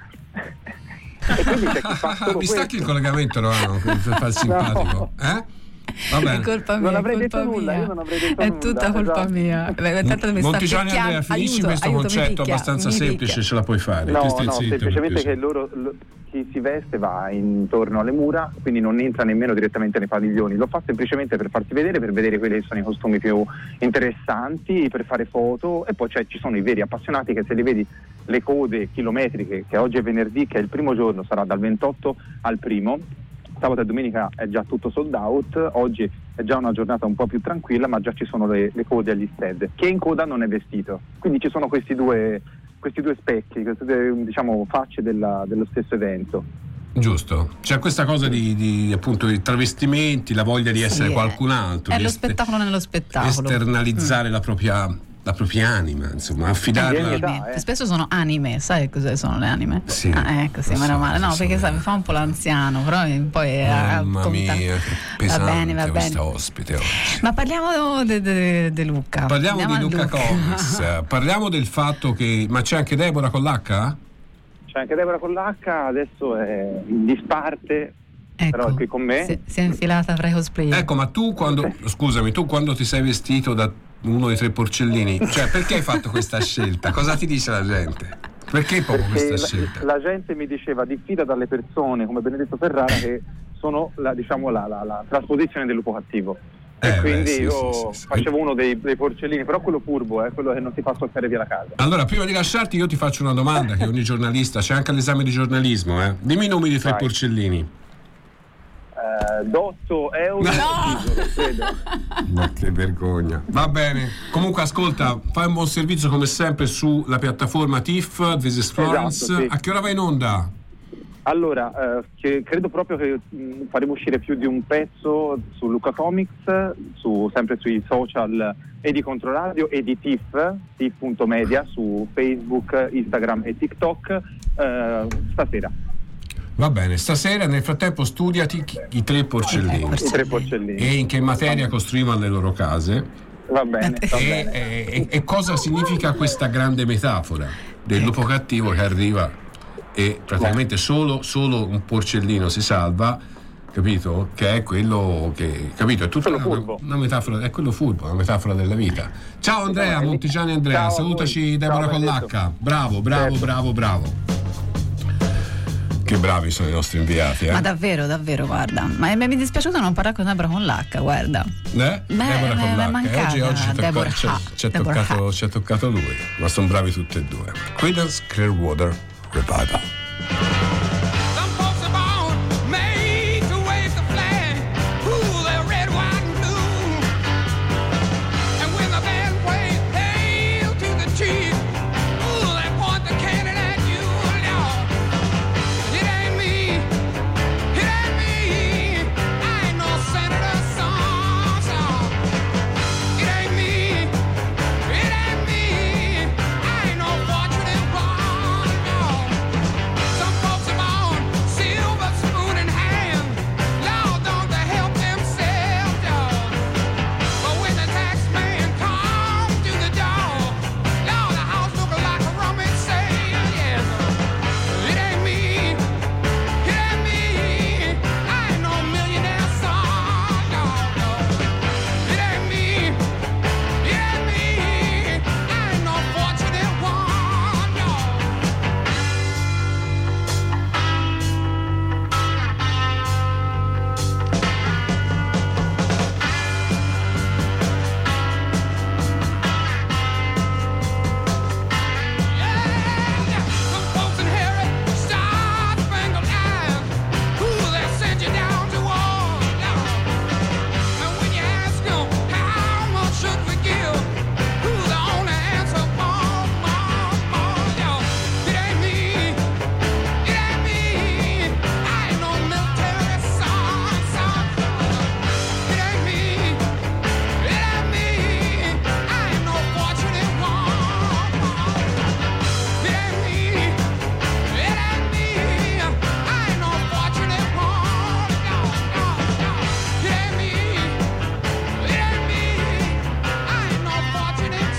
E quindi c'è chi fa solo Mi stacchi il questo. collegamento, Romano, per far il simpatico. Eh? Va È bene. colpa mia, Non è avrei colpa detto nulla, mia. io non avrei detto è nulla, tutta colpa esatto. mia. Beh, tanto mi sta Montigiani picchiando. Andrea, finisci Aiuto, questo aiuto, mi concetto picchia, abbastanza mi semplice, picchia. ce la puoi fare. No, Ti stai no, zitto, per semplicemente che piacere. loro, lo- chi si veste va intorno alle mura, quindi non entra nemmeno direttamente nei padiglioni, lo fa semplicemente per farsi vedere, per vedere quelli che sono i costumi più interessanti, per fare foto, e poi cioè, ci sono i veri appassionati che se li vedi le code chilometriche, che oggi è venerdì, che è il primo giorno, sarà dal ventotto al primo, sabato e domenica è già tutto sold out, oggi è già una giornata un po' più tranquilla, ma già ci sono le, le code agli stand. Chi è in coda non è vestito, quindi ci sono questi due, questi due specchi, queste due, diciamo, facce della- dello stesso evento. Giusto, c'è questa cosa di, di appunto di travestimenti, la voglia di essere Sì, è- qualcun altro, È di lo est- spettacolo nello spettacolo. esternalizzare Mm. la propria la propria anima, insomma, affidarla. Età, eh. Spesso sono anime, sai cosa sono le anime? Sì, ah, ecco, sì, meno so, male. No, so, perché so. sai, mi fa un po' l'anziano, però poi Mamma conta... mia, che pesante va bene, va bene. questa ospite oggi. Ma parliamo di Luca. Parliamo Andiamo di a Luca, Comics. Parliamo del fatto che. Ma c'è anche Deborah con l'H? C'è anche Deborah con l'H, adesso è in disparte, ecco, però è qui con me. Si, si è infilata fra i cosplayer. Ecco, ma tu quando. Scusami, tu quando ti sei vestito da uno dei tre porcellini, cioè perché hai fatto questa scelta? Cosa ti dice la gente? Perché proprio Perché questa la, scelta? la gente mi diceva diffida dalle persone come Benedetto Ferrara che sono la, diciamo, la, la, la trasposizione del lupo cattivo. Eh, e quindi beh, sì, io sì, sì, sì. facevo uno dei, dei porcellini, però quello furbo, eh, quello che non ti fa toccare via la casa. Allora, prima di lasciarti, io ti faccio una domanda che ogni giornalista, c'è anche all'esame di giornalismo, eh. Dimmi i nomi dei tre Vai. porcellini. Eh, Dotto, Euro, No! Isolo, credo. Ma che vergogna. Va bene. Comunque ascolta, fai un buon servizio come sempre sulla piattaforma T I F, This is Florence. Esatto, sì. A che ora vai in onda? Allora, eh, che credo proprio che mh, faremo uscire più di un pezzo su Luca Comics, su, sempre sui social e di Controradio e di T I F, T I F punto media su Facebook, Instagram e TikTok eh, stasera. Va bene, stasera nel frattempo studiati i tre porcellini. I tre porcellini. E in che materia costruivano le loro case. Va bene, va E, bene. e- e- e cosa significa questa grande metafora del lupo cattivo che arriva e praticamente solo, solo un porcellino si salva, capito? Che è quello che, capito? È tutta Quello una, furbo. una metafora, è quello furbo, una metafora della vita. Ciao Andrea, Montigiani Andrea, Ciao a salutaci voi. Deborah Ciao, con Benedetto. l'H. Bravo, bravo, Certo. bravo, bravo. Che bravi sono i nostri inviati, eh? Ma davvero, davvero, guarda. Ma mi è dispiaciuto non parlare con Deborah con l'H, guarda. Eh? Beh, Deborah mi con è l'H. E mancata oggi, oggi tocca- Deborah. c'è, c'è Deborah. toccato, c'è toccato lui, ma sono bravi tutti e due. Creedence Clearwater Revival. Some folks are born made to wave the flag. Ooh, they're red, white, and blue. And when the band plays hail to the chief, ooh, they point the cannon at you. Lord, it ain't me, it ain't me. I ain't no senator, son, son. It ain't me, it ain't me. I ain't no fortunate one, no. Some folks are born silver spoon in hand. Lord, don't they help themselves, dog? But when the tax man comes to the door, Lord, the house look like a rummage sale, yes. It ain't me, it ain't me. I ain't no millionaire son, no, no. It ain't me, it ain't me. I ain't no fortunate one, no. Yeah, some folks inherit star-spangled eyes. Ooh, they send you down to war. And when you ask them how much should we give, ooh, the only answer, more, more, more. Yo, it ain't me, it ain't me. I ain't no military son, son. It ain't me, it ain't me. I ain't no fortunate one. It ain't me, it ain't me. I ain't no fortunate one. No, no, no. It ain't me, it ain't me. I ain't no fortunate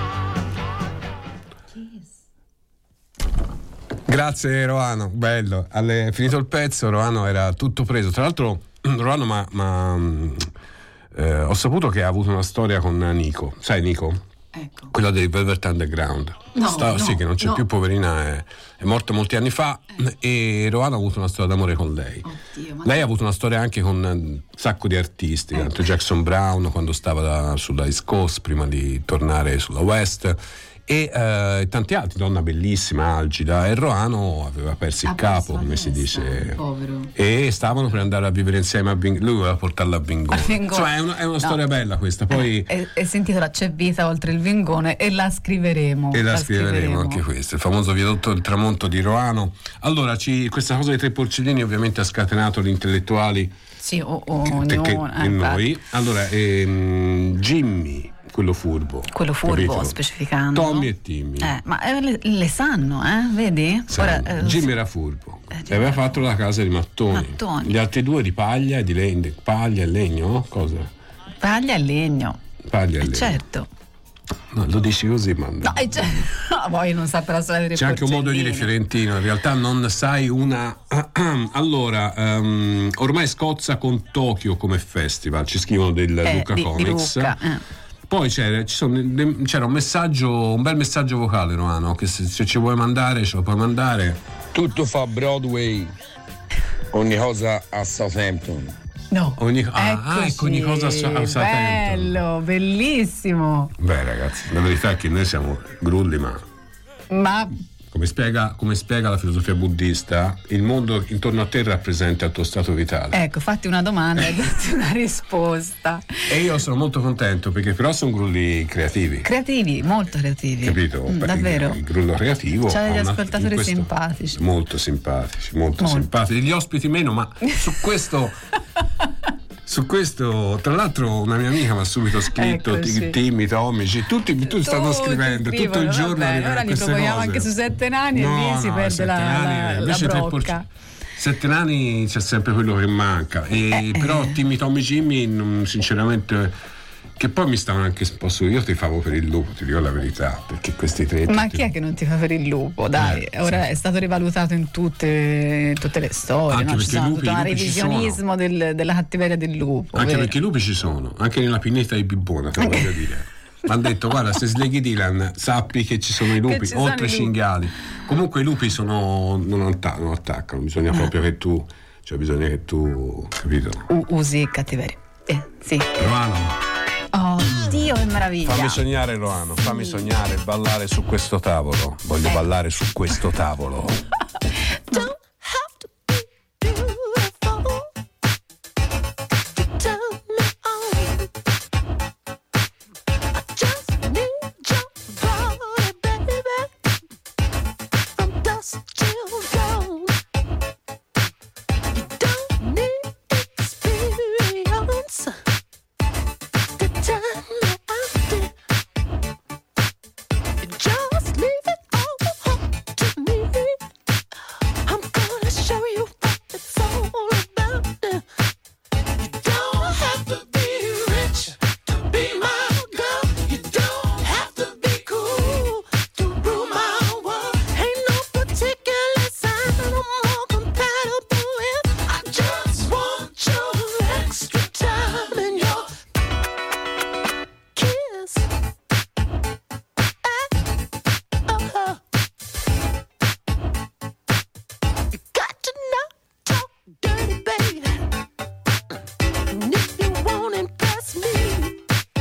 son. Grazie Roano, bello. Alle, finito il pezzo, Roano era tutto preso. Tra l'altro, Roano, ma, ma mh, eh, ho saputo che ha avuto una storia con Nico. Sai Nico? Ecco. Quella dei Velvet Underground. No, Sta- no, sì, che non c'è no. più, poverina, è, è morta molti anni fa. E Roano ha avuto una storia d'amore con lei. Oddio, ma Lei ha avuto una storia anche con un sacco di artisti, Ecco. anche Jackson Brown quando stava da- sulla East Coast prima di tornare sulla West. E eh, tanti altri, donna bellissima, algida, e Roano aveva perso il Ha perso capo, la come si testa, dice, povero. e stavano per andare a vivere insieme a Bing. Lui voleva portarla a Bingone. A Bingone. Insomma, è una, è una No. storia bella questa. Poi E, e si intitola C'è vita oltre il Vingone e la scriveremo. e la scriveremo anche questo, il famoso viadotto del tramonto di Roano. Allora, ci, questa cosa dei tre porcellini ovviamente ha scatenato gli intellettuali Sì, o, o che- che- ognuno, eh, in infatti. noi. Allora, ehm, Jimmy quello furbo. Quello furbo, capito? specificando. Tommy e Timmy. Eh, ma eh, le, le sanno, eh? Vedi? Sanno. Ora, eh, Jimmy sì. era furbo Eh, e Jimmy aveva era fatto la casa di mattoni. Mattoni. Gli altri due di paglia e di legno. Paglia e legno, no? Cosa? Paglia e legno. Paglia e Eh, legno. certo. No, lo dici così, ma No, eh, cioè, no, poi non sapere la storia delle c'è anche un modo di dire porcelline. fiorentino, in realtà non sai una. Allora, ehm, ormai scozza con Tokyo come festival, ci scrivono del Eh, Lucca di- di Comics. Lucca, eh. Poi c'era, ci sono, c'era un messaggio, un bel messaggio vocale, Romano, che se, se ci vuoi mandare ce lo puoi mandare. Tutto fa Broadway, ogni cosa a Southampton. No. Ogni, ah, Eccoci. ecco, ogni cosa a Sa- a Southampton. Bello, bellissimo. Beh, ragazzi, la verità è che noi siamo grulli, ma Ma come spiega, come spiega la filosofia buddista, il mondo intorno a te rappresenta il tuo stato vitale. ecco, fatti una domanda e datti una risposta. E io sono molto contento perché però sono grulli creativi. Creativi, molto creativi. Capito? Mm, Beh, davvero. Il, il grullo creativo. C'hai ha degli una- ascoltatori in questo- simpatici. Molto simpatici, molto, Molto. simpatici. Gli ospiti meno, ma su questo. Su questo, tra l'altro, una mia amica mi ha subito scritto: Eccoci. Ti- Timmy, Tommy, ci- tutti, tutti stanno Tutti scrivendo tutto scrivono, il giorno. vabbè, arrivano ora li queste proponiamo cose. anche su Sette Nani e No, lì si no, perde Sette la- Nani, la- invece la tre brocca. porci- Sette Nani c'è sempre quello che manca. E Eh, però eh. Timmy, Tommy, Jimmy, non- sinceramente. Che poi mi stavano anche posso io ti favo per il lupo, ti dico la verità, perché questi tre. Ma tutti- chi è che non ti fa per il lupo? Dai, Eh, ora sì. è stato rivalutato in tutte, in tutte le storie, Anche no? Ci perché sono i lupi- tutto un i lupi ci revisionismo del- della cattiveria del lupo. Anche vero? perché i lupi ci sono, anche nella pineta di Bibbona, te lo voglio dire. Mi hanno detto, guarda, se sleghi Dylan, sappi che ci sono i lupi, ci sono oltre i ai lupi. cinghiali. Comunque i lupi sono, non, atta- non attaccano, bisogna proprio che tu, cioè bisogna che tu, capito? U- usi cattiveria. Eh, sì. Romano, Oh, Dio, che meraviglia. fammi sognare Romano, fammi sognare, ballare su questo tavolo. Voglio ballare su questo tavolo. Don't have to be beautiful to turn me on. I just need your body, baby, from dusk till dawn. You don't need experience to turn me on. You just leave it all up to me. I'm gonna show you what it's all about. You don't have to be rich to be my girl. You don't have to be cool to rule my world. Ain't no particular sign I'm more compatible with. I just want your extra time and your kiss. Oh. You got to not talk dirty, baby. And if you won't impress me,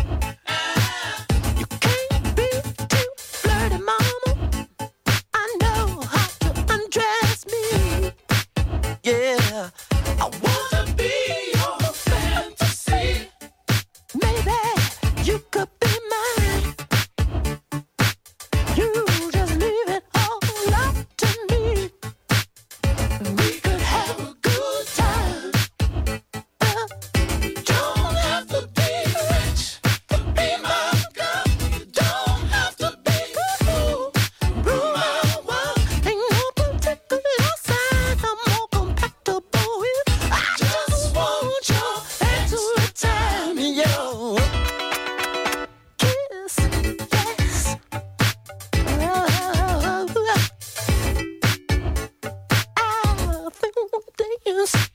you can't be too flirty, mama. I know how to undress me. Yeah, I wanna be your fantasy. Maybe you could be mine. You just leave it all up to me. We could have a good time. Uh, you don't have to be rich to be my girl. You don't have to be cool, rule my world. Ain't no particular sign I'm more compatible with. I just want your extra time and your kiss. Yes. Oh, I feel dance.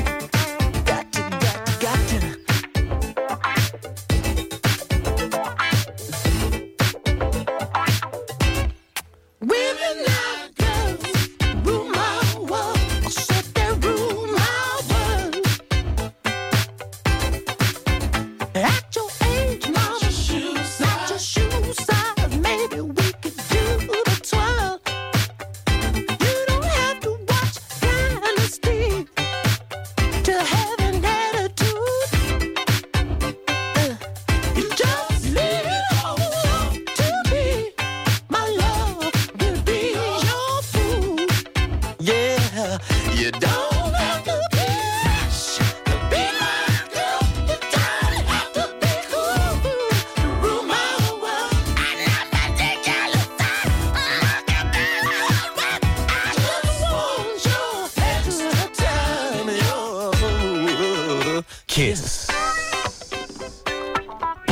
Got to, got to, got to.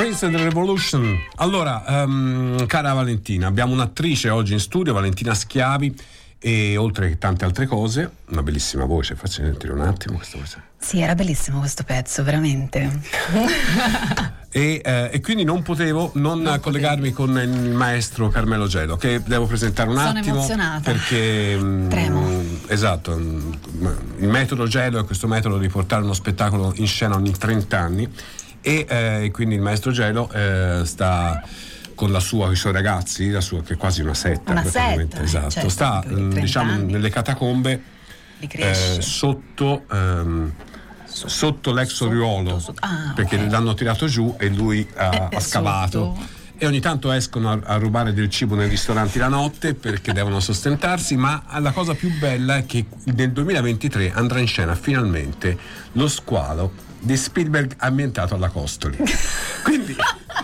Prince and the Revolution. Allora, um, cara Valentina, abbiamo un'attrice oggi in studio, Valentina Schiavi, e oltre che tante altre cose, una bellissima voce. Facci sentire un attimo questa voce. Sì, era bellissimo questo pezzo, veramente. E, eh, e quindi non potevo non, non collegarmi potevo. con il maestro Carmelo Gelo, che devo presentare un Sono attimo. Emozionata. Perché Tremo. Mh, esatto, mh, il metodo Gelo è questo metodo di portare uno spettacolo in scena ogni trenta anni, e eh, quindi il maestro Gelo eh, sta con la sua, con i suoi ragazzi, la sua, che è quasi una setta, una setta esatto, certo, sta mh, diciamo anni. nelle catacombe eh, sotto ehm, sotto l'ex Oriolo, ah, perché okay. l'hanno tirato giù e lui ha, eh, ha scavato sotto. E ogni tanto escono a, a rubare del cibo nei ristoranti la notte perché devono sostentarsi. Ma la cosa più bella è che nel duemilaventitré andrà in scena finalmente Lo squalo di Spielberg ambientato alla Costoli. quindi,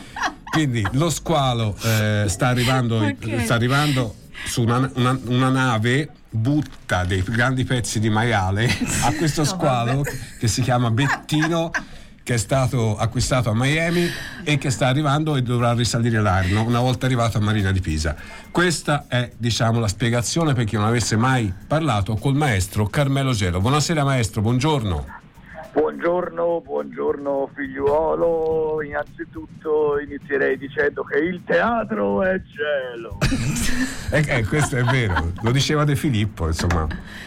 quindi Lo squalo eh, sta arrivando okay. sta arrivando su una, una, una nave, butta dei grandi pezzi di maiale a questo squalo no, che si chiama Bettino, che è stato acquistato a Miami e che sta arrivando e dovrà risalire l'Arno una volta arrivato a Marina di Pisa. Questa è, diciamo, la spiegazione per chi non avesse mai parlato col maestro Carmelo Gelo. Buonasera maestro, buongiorno. Buongiorno, buongiorno figliuolo. Innanzitutto inizierei dicendo che il teatro è gelo. eh, eh, questo è vero, lo diceva De Filippo, insomma,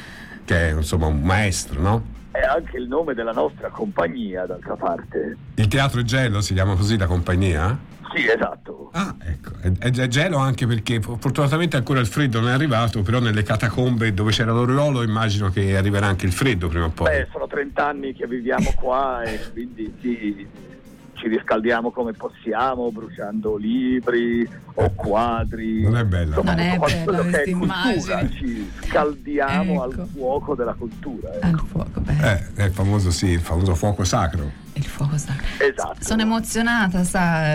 che è insomma un maestro, no? È anche il nome della nostra compagnia, d'altra parte. Il teatro è gelo, si chiama così la compagnia? Sì, esatto. Ah, ecco, è, è gelo anche perché fortunatamente ancora il freddo non è arrivato, però nelle catacombe dove c'era l'Oriolo immagino che arriverà anche il freddo prima o poi. Beh, sono trent'anni che viviamo qua e quindi sì, ci riscaldiamo come possiamo, bruciando libri o quadri. Non è bello. Insomma, non è bello quello che è cultura, immagini. ci scaldiamo ecco. al fuoco della cultura. Ecco. Al fuoco, beh. Eh, è il famoso, sì, il famoso fuoco sacro. Il fuoco sacro. Esatto. Sono emozionata, sa,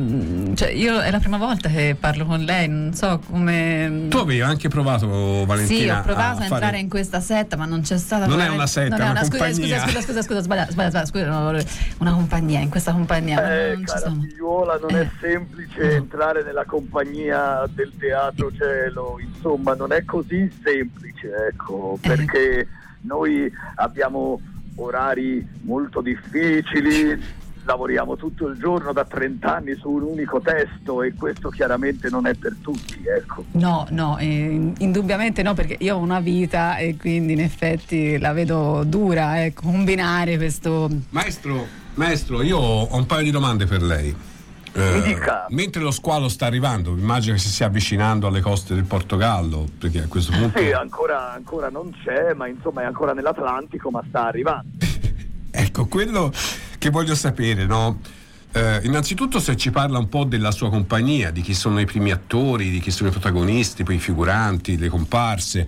cioè io è la prima volta che parlo con lei, non so come. Tu avevi anche provato, Valentina? Sì, ho provato a, a entrare fare... in questa setta, ma non c'è stata. Non veramente... è una setta, non è una, una scusa, compagnia. scusa, scusa, scusa, scusa, sbaglia, sbaglia, sbaglia, scusa, no, una compagnia, in questa compagnia. Eh, non cara ci sono. figliuola, non eh. è semplice entrare nella compagnia del teatro Gelo, insomma, non è così semplice, ecco, Eh. perché noi abbiamo orari molto difficili, lavoriamo tutto il giorno da trent'anni su un unico testo e questo chiaramente non è per tutti, ecco. No, no, eh, indubbiamente no, perché io ho una vita e quindi in effetti la vedo dura, ecco, combinare questo. Maestro, maestro, io ho un paio di domande per lei. Mi dica. Mentre lo squalo sta arrivando, immagino che si stia avvicinando alle coste del Portogallo, perché a questo punto. Sì, ancora, ancora non c'è, ma insomma è ancora nell'Atlantico, ma sta arrivando. Ecco, quello che voglio sapere, no? Eh, innanzitutto se ci parla un po' della sua compagnia, di chi sono i primi attori, di chi sono i protagonisti, poi i figuranti, le comparse,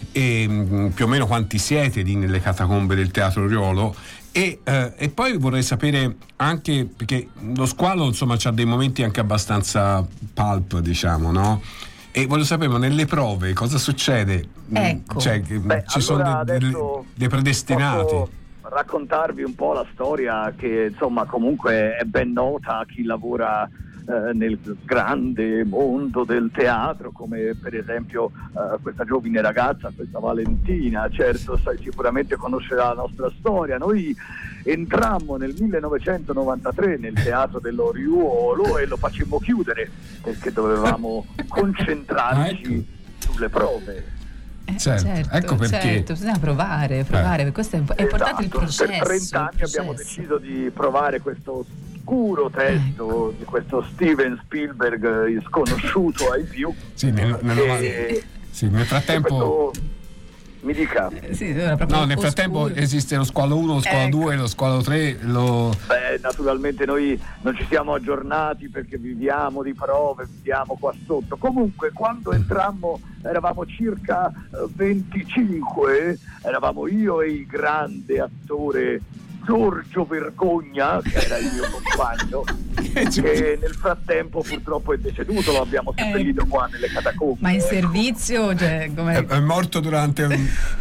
e mh, più o meno quanti siete lì nelle catacombe del Teatro Oriolo. E, eh, e poi vorrei sapere anche, perché lo squalo insomma c'ha dei momenti anche abbastanza pulp, diciamo, no? E voglio sapere, ma nelle prove cosa succede? Ecco. Cioè, Beh, ci allora sono de- de- dei predestinati. Posso raccontarvi un po' la storia che insomma comunque è ben nota a chi lavora eh, nel grande mondo del teatro, come per esempio eh, questa giovane ragazza, questa Valentina. Certo, sai, sicuramente conoscerà la nostra storia. Noi entrammo nel millenovecentonovantatré nel teatro dell'Oriuolo e lo facemmo chiudere perché dovevamo concentrarci sulle prove. Eh, certo, certo, ecco perché certo, bisogna provare, provare, eh. questo è, è importante, Esatto. il processo. Per trent'anni il abbiamo processo. deciso di provare questo scuro testo Ecco. di questo Steven Spielberg eh, sconosciuto ai più. sì, nel, nel, E- sì, nel e frattempo questo- mi dica. Eh, sì, era proprio no, nel frattempo oscuro. esiste lo squalo uno, lo squalo Ecco. due, lo squalo tre, lo... Beh, naturalmente noi non ci siamo aggiornati perché viviamo di prove, viviamo qua sotto. Comunque, quando entrammo eravamo circa eh, venticinque, eravamo io e il grande attore Giorgio Vergogna, che era il mio compagno, che nel frattempo purtroppo è deceduto, lo abbiamo seppellito qua nelle catacombe. Ma in ecco. servizio, cioè, come. è, è morto durante un...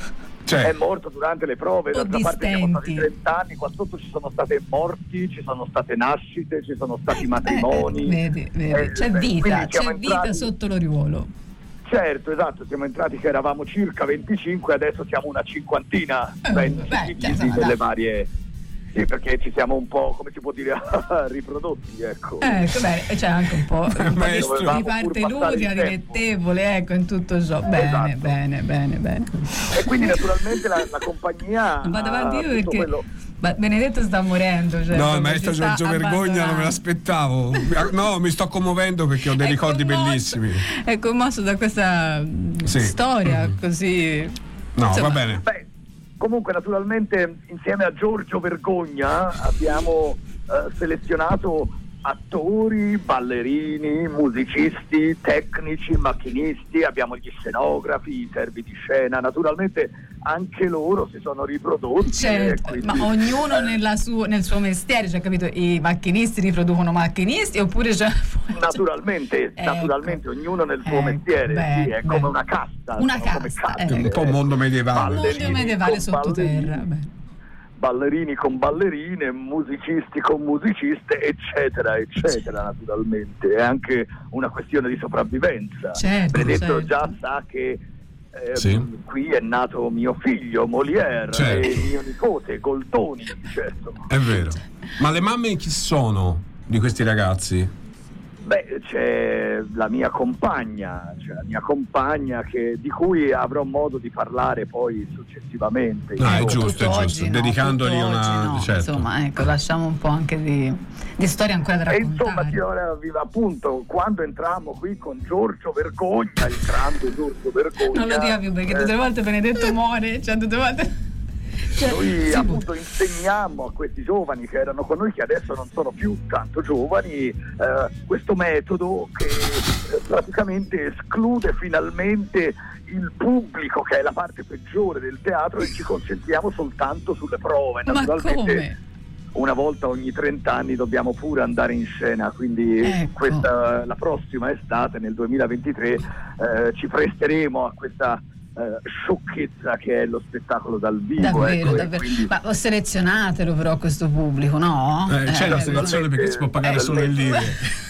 Cioè. È morto durante le prove, O d'altra parte siamo stati distenti. trenta anni, qua sotto ci sono state morti, ci sono state nascite, ci sono stati matrimoni. Eh, vedi, vedi. Eh, C'è eh, vita, quindi c'è siamo vita entrati- sotto l'oriuolo. Certo, esatto, siamo entrati che eravamo circa venticinque, adesso siamo una cinquantina ben beh, suddivisi insomma, nelle dai. varie. Sì, perché ci siamo un po', come si può dire, riprodotti, ecco. Ecco, bene, e c'è anche un po', un po' di, Maestro. di Dovevamo parte pur passare ludica, il tempo. dilettevole, ecco, in tutto ciò. Bene, Esatto. bene, bene, bene. E quindi naturalmente la, la compagnia. Vado avanti io tutto perché quello- ma Benedetto sta morendo. Cioè, No, proprio il maestro si sta Giorgio Vergogna non me abbandonando. l'aspettavo. No, mi sto commuovendo perché ho dei È ricordi commosso. bellissimi. È commosso da questa Sì. storia così. No, Insomma, va bene. Beh, comunque naturalmente insieme a Giorgio Vergogna abbiamo eh, selezionato attori, ballerini, musicisti, tecnici, macchinisti, abbiamo gli scenografi, i servi di scena, naturalmente anche loro si sono riprodotti. Certo, e quindi- ma ognuno nella suo- nel suo mestiere, cioè, capito? I macchinisti riproducono macchinisti oppure c'è. Naturalmente, Ecco. naturalmente ognuno nel suo Ecco, mestiere, beh, sì, è beh. come una casta. Una sono come casta, caste. Un po' un mondo medievale. Mondo ballerini medievale con sottoterra. ballerini, Beh. ballerini con ballerine, musicisti con musiciste, eccetera, eccetera, naturalmente. È anche una questione di sopravvivenza. Certo, Benedetto certo. già sa che eh, Sì. qui è nato mio figlio Molière Certo. e mio nipote Goldoni, certo. È vero. Ma le mamme chi sono di questi ragazzi? Beh, c'è la mia compagna, cioè la mia compagna che, di cui avrò modo di parlare poi successivamente. Ah, è insomma. giusto, è Tutto giusto. oggi no, Dedicandogli tutto una. oggi no. Certo. Insomma, ecco, lasciamo un po' anche di, di storia ancora da E raccontare. insomma, signora Viva, appunto, quando entrammo qui con Giorgio Vergogna, il grande Giorgio Vergogna, Non lo dica più perché eh, tutte le volte Benedetto muore, cioè tutte le volte. Cioè, noi sì, appunto insegnammo a questi giovani che erano con noi, che adesso non sono più tanto giovani, eh, questo metodo che eh, praticamente esclude finalmente il pubblico, che è la parte peggiore del teatro, e ci concentriamo soltanto sulle prove. Ma Naturalmente come? una volta ogni trenta anni dobbiamo pure andare in scena, quindi Ecco. questa, la prossima estate, nel duemilaventitré, eh, ci presteremo a questa eh, sciocchezza che è lo spettacolo dal vivo. Davvero, ecco, e davvero. quindi- Ma oh, selezionatelo però questo pubblico, no? Eh, c'è la Eh, selezione perché si può pagare Eh, solo in lire.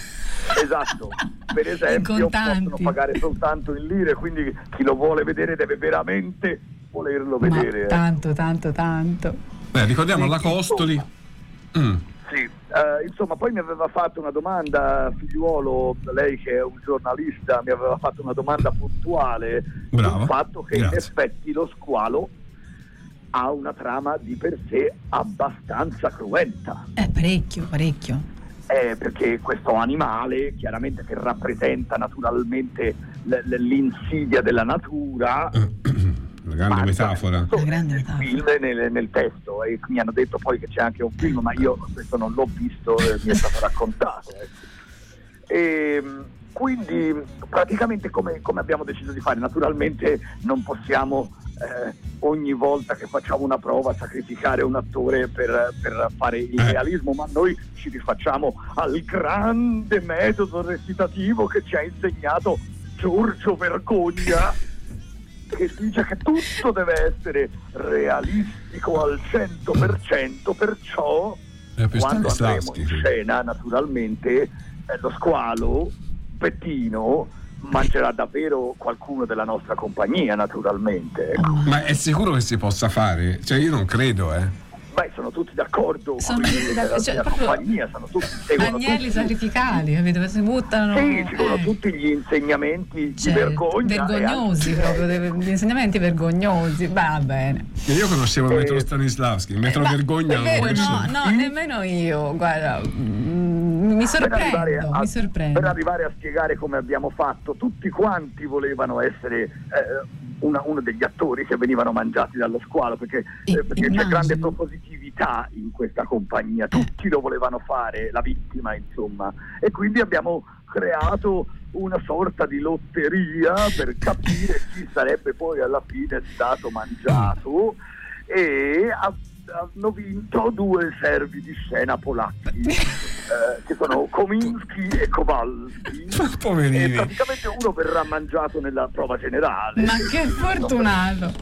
Esatto, per esempio contanti. possono pagare soltanto in lire, quindi chi lo vuole vedere deve veramente volerlo Ma vedere. tanto, tanto, tanto. Beh, ricordiamo Sì, la Costoli. Mm. Sì, eh, insomma, poi mi aveva fatto una domanda, figliuolo, lei che è un giornalista, mi aveva fatto una domanda puntuale Bravo, sul fatto che grazie. in effetti lo squalo ha una trama di per sé abbastanza cruenta. Eh, parecchio, parecchio. Eh, perché questo animale, chiaramente, che rappresenta naturalmente l- l- l'insidia della natura, Una grande ma metafora. Una grande nel metafora. film, nel, nel testo, e mi hanno detto poi che c'è anche un film, ma io questo non l'ho visto, eh, mi è stato raccontato. Ecco. E, quindi praticamente come, come abbiamo deciso di fare, naturalmente non possiamo eh, ogni volta che facciamo una prova sacrificare un attore per, per fare il Eh. realismo, ma noi ci rifacciamo al grande metodo recitativo che ci ha insegnato Giorgio Vergogna, che dice che tutto deve essere realistico al cento per cento, perciò Eh, per quando andremo Stanislavski, in sì. scena naturalmente eh, lo squalo Pettino mangerà davvero qualcuno della nostra compagnia, naturalmente, ecco. Ma è sicuro che si possa fare? Cioè, io non credo, eh. Beh, sono tutti d'accordo Sono con tutti la d'accordo, cioè, mia proprio compagnia, sono tutti, seguono Agnelli tutti, sacrificali, capito? Si buttano. sì, seguono eh. tutti gli insegnamenti Cioè, di vergogna, vergognosi e anche- proprio, deve- gli insegnamenti vergognosi. Va bene. E io conoscevo il Eh, metro Stanislavski, il metro Ma Vergogna è non lo vero, conoscevo. no, no, nemmeno io. Guarda, mm, mi Per arrivare, sorprendo, a, mi sorprendo. per arrivare a spiegare come abbiamo fatto, tutti quanti volevano essere eh, una- uno degli attori che venivano mangiati dallo squalo, perché, I- eh, perché c'è immagino. grande propositività in questa compagnia, tutti lo volevano fare, la vittima insomma, e quindi abbiamo creato una sorta di lotteria per capire chi sarebbe poi alla fine stato mangiato, e ha- hanno vinto due servi di scena polacchi. eh, che sono Kominsky e Kowalski. Poverini. E praticamente uno verrà mangiato nella prova generale. Ma che fortunato!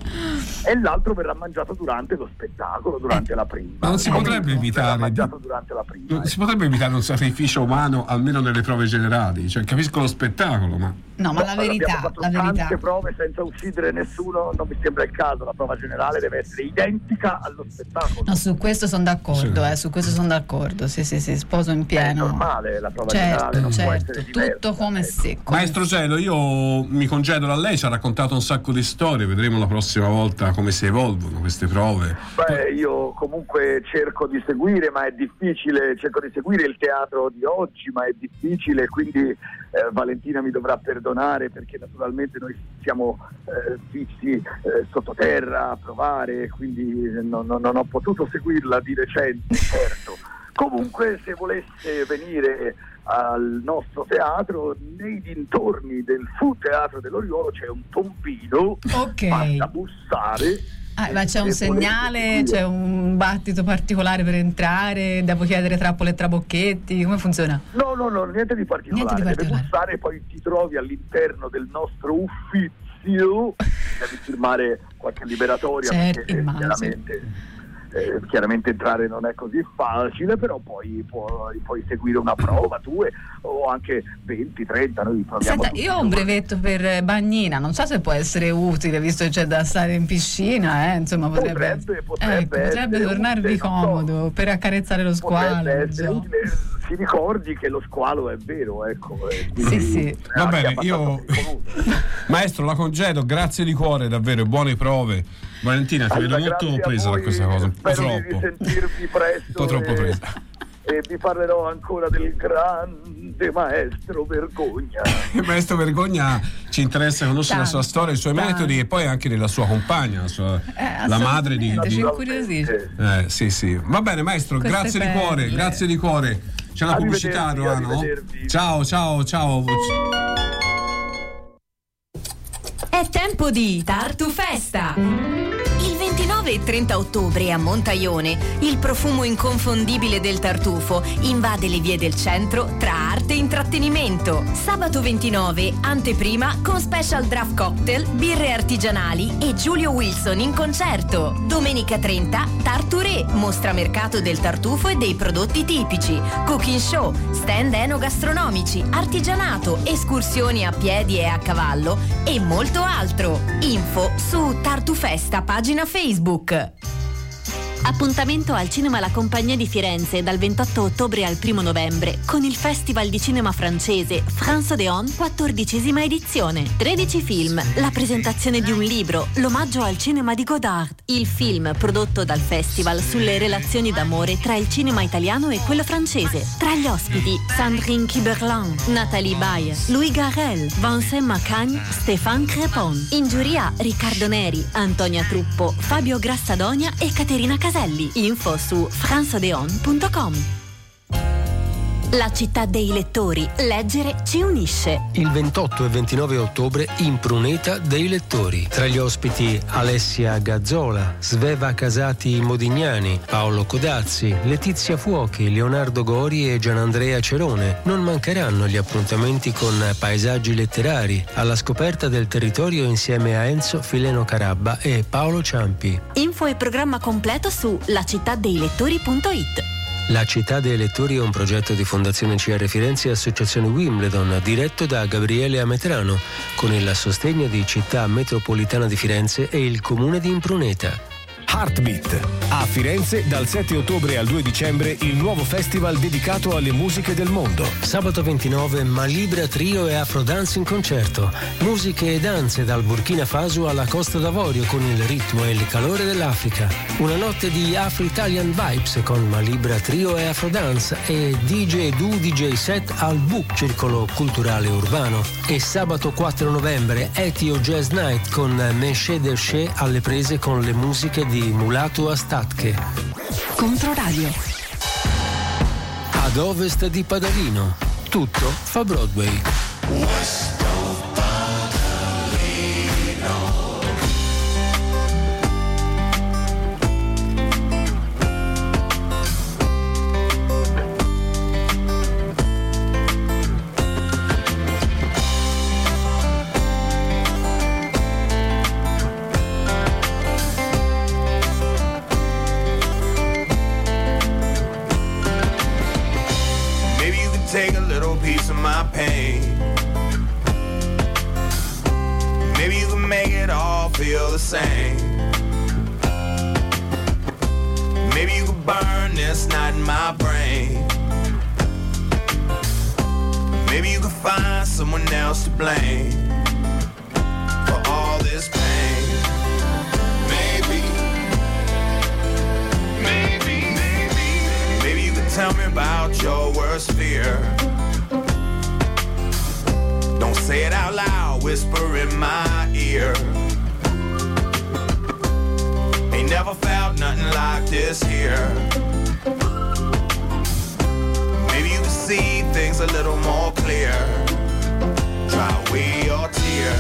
E l'altro verrà mangiato durante lo spettacolo, durante la prima. Ma non si Kominsky potrebbe verrà evitare di- mangiato durante la prima. Non si potrebbe evitare un sacrificio umano almeno nelle prove generali, cioè capisco lo spettacolo, ma No, ma la Abbiamo verità, fatto la verità. tante prove senza uccidere nessuno, non mi sembra il caso. La prova generale deve essere identica allo spettacolo. No, su questo sono d'accordo, Sì. eh, su questo sono d'accordo. Sì, sì, sì, sposo in È pieno. normale, la prova Certo, generale non può essere certo, diversa. tutto come secco. Maestro Gelo, io mi congedo da lei, ci ha raccontato un sacco di storie, vedremo la prossima volta come si evolvono queste prove. Beh, io comunque cerco di seguire, ma è difficile, cerco di seguire il teatro di oggi, ma è difficile, quindi eh, Valentina mi dovrà perdonare perché naturalmente noi siamo eh, fissi eh, sottoterra a provare, quindi non, non- non ho potuto seguirla di recente, certo. Comunque se volesse venire al nostro teatro, nei dintorni del Fu Teatro dell'Oriolo c'è un tombino, Ok. basta bussare. Ah, ma c'è un e segnale, volete c'è un battito particolare per entrare, devo chiedere trappole e trabocchetti, come funziona? No, no, no, niente di particolare. Niente di Deve particolare. bussare e poi ti trovi all'interno del nostro uffizio. Devi firmare qualche liberatoria Certo, perché immagino. chiaramente, eh, chiaramente entrare non è così facile, però poi puoi, puoi seguire una prova, due o anche venti, trenta. Noi proviamo Senta, tutti io ho un noi. brevetto per bagnina, non so se può essere utile, visto che c'è da stare in piscina, eh, insomma potrebbe, Potrebbe, potrebbe ecco, potrebbe essere tornarvi utile, non so. comodo per accarezzare lo squalo. Potrebbe non essere so. utile. Si ricordi che lo squalo è vero, ecco. eh, Sì, quindi sì. è Va anche bene, abbastanza io pericoloso. maestro la congedo, grazie di cuore, davvero buone prove. Valentina, ti vedo Allora, molto grazie a presa da voi, questa cosa, un po' spero di troppo. risentirvi presto Un po' troppo e- presa. E vi parlerò ancora del grande maestro Vergogna. Il maestro Vergogna ci interessa conoscere Tanto, la sua storia, i suoi tanto. metodi e poi anche della sua compagna, la, sua- Eh, la madre di, assolutamente, di- ci incuriosisce. Eh, sì, sì. Va bene, maestro, Queste grazie di perle. cuore, grazie di cuore. C'è una pubblicità, Arrivedervi, Roano? arrivedervi. Ciao, ciao, ciao. È tempo di Tartufesta! Il ventinove e trenta ottobre a Montaione il profumo inconfondibile del tartufo invade le vie del centro tra arte e intrattenimento. Sabato ventinove, anteprima con special draft cocktail, birre artigianali e Giulio Wilson in concerto. Domenica trenta, Tarturé, mostra mercato del tartufo e dei prodotti tipici, cooking show, stand enogastronomici, artigianato, escursioni a piedi e a cavallo e molto altro. Info su Tartufesta, pagina Facebook. Appuntamento al Cinema La Compagnia di Firenze dal ventotto ottobre al primo novembre con il Festival di Cinema francese France Odeon, quattordicesima edizione. tredici film, la presentazione di un libro, l'omaggio al cinema di Godard, il film prodotto dal festival sulle relazioni d'amore tra il cinema italiano e quello francese. Tra gli ospiti Sandrine Kiberlin, Nathalie Baye, Louis Garrel, Vincent Macagne, Stéphane Crépon. In giuria Riccardo Neri, Antonia Truppo, Fabio Grassadonia e Caterina Caselli. Info su franceodeon punto com. La città dei lettori. Leggere ci unisce. Il ventotto e ventinove ottobre in Pruneta dei lettori. Tra gli ospiti Alessia Gazzola, Sveva Casati Modignani, Paolo Codazzi, Letizia Fuochi, Leonardo Gori e Gianandrea Cerone. Non mancheranno gli appuntamenti con paesaggi letterari, alla scoperta del territorio insieme a Enzo Fileno Carabba e Paolo Ciampi. Info e programma completo su lacittadeilettori punto it. La città dei lettori è un progetto di Fondazione C R Firenze e Associazione Wimbledon, diretto da Gabriele Ametrano, con il sostegno di Città Metropolitana di Firenze e il Comune di Impruneta. Heartbeat. A Firenze dal sette ottobre al due dicembre il nuovo festival dedicato alle musiche del mondo. Sabato ventinove Malibra Trio e Afrodance in concerto. Musiche e danze dal Burkina Faso alla Costa d'Avorio con il ritmo e il calore dell'Africa. Una notte di Afro-Italian Vibes con Malibra Trio e Afrodance e D J Du D J set al B U C, Circolo Culturale Urbano. E sabato quattro novembre Etio Jazz Night con Meshe Derché alle prese con le musiche di Mulatu Astatke. Controradio. Ad ovest di Padalino, tutto fa Broadway. take a little piece of my pain. Maybe you can make it all feel the same. Maybe you could burn this night in my brain. Maybe you could find someone else to blame for all this pain. Maybe, maybe, maybe, maybe you could tell me about your worst fear. Don't say it out loud, whisper in my ear. Ain't never felt nothing like this here. Maybe you can see things a little more clear. Dry away your tear.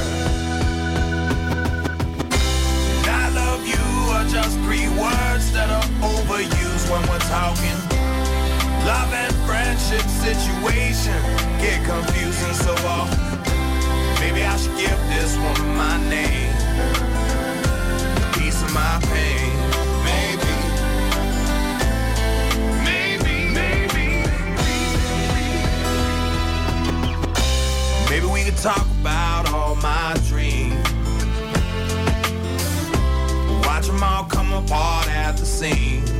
And I love you are just three words that are overused when we're talking. Love and friendship situation get confusing so often. Maybe I should give this woman my name, a piece of my pain. Maybe, maybe, maybe, maybe we could talk about all my dreams. Watch them all come apart at the seams.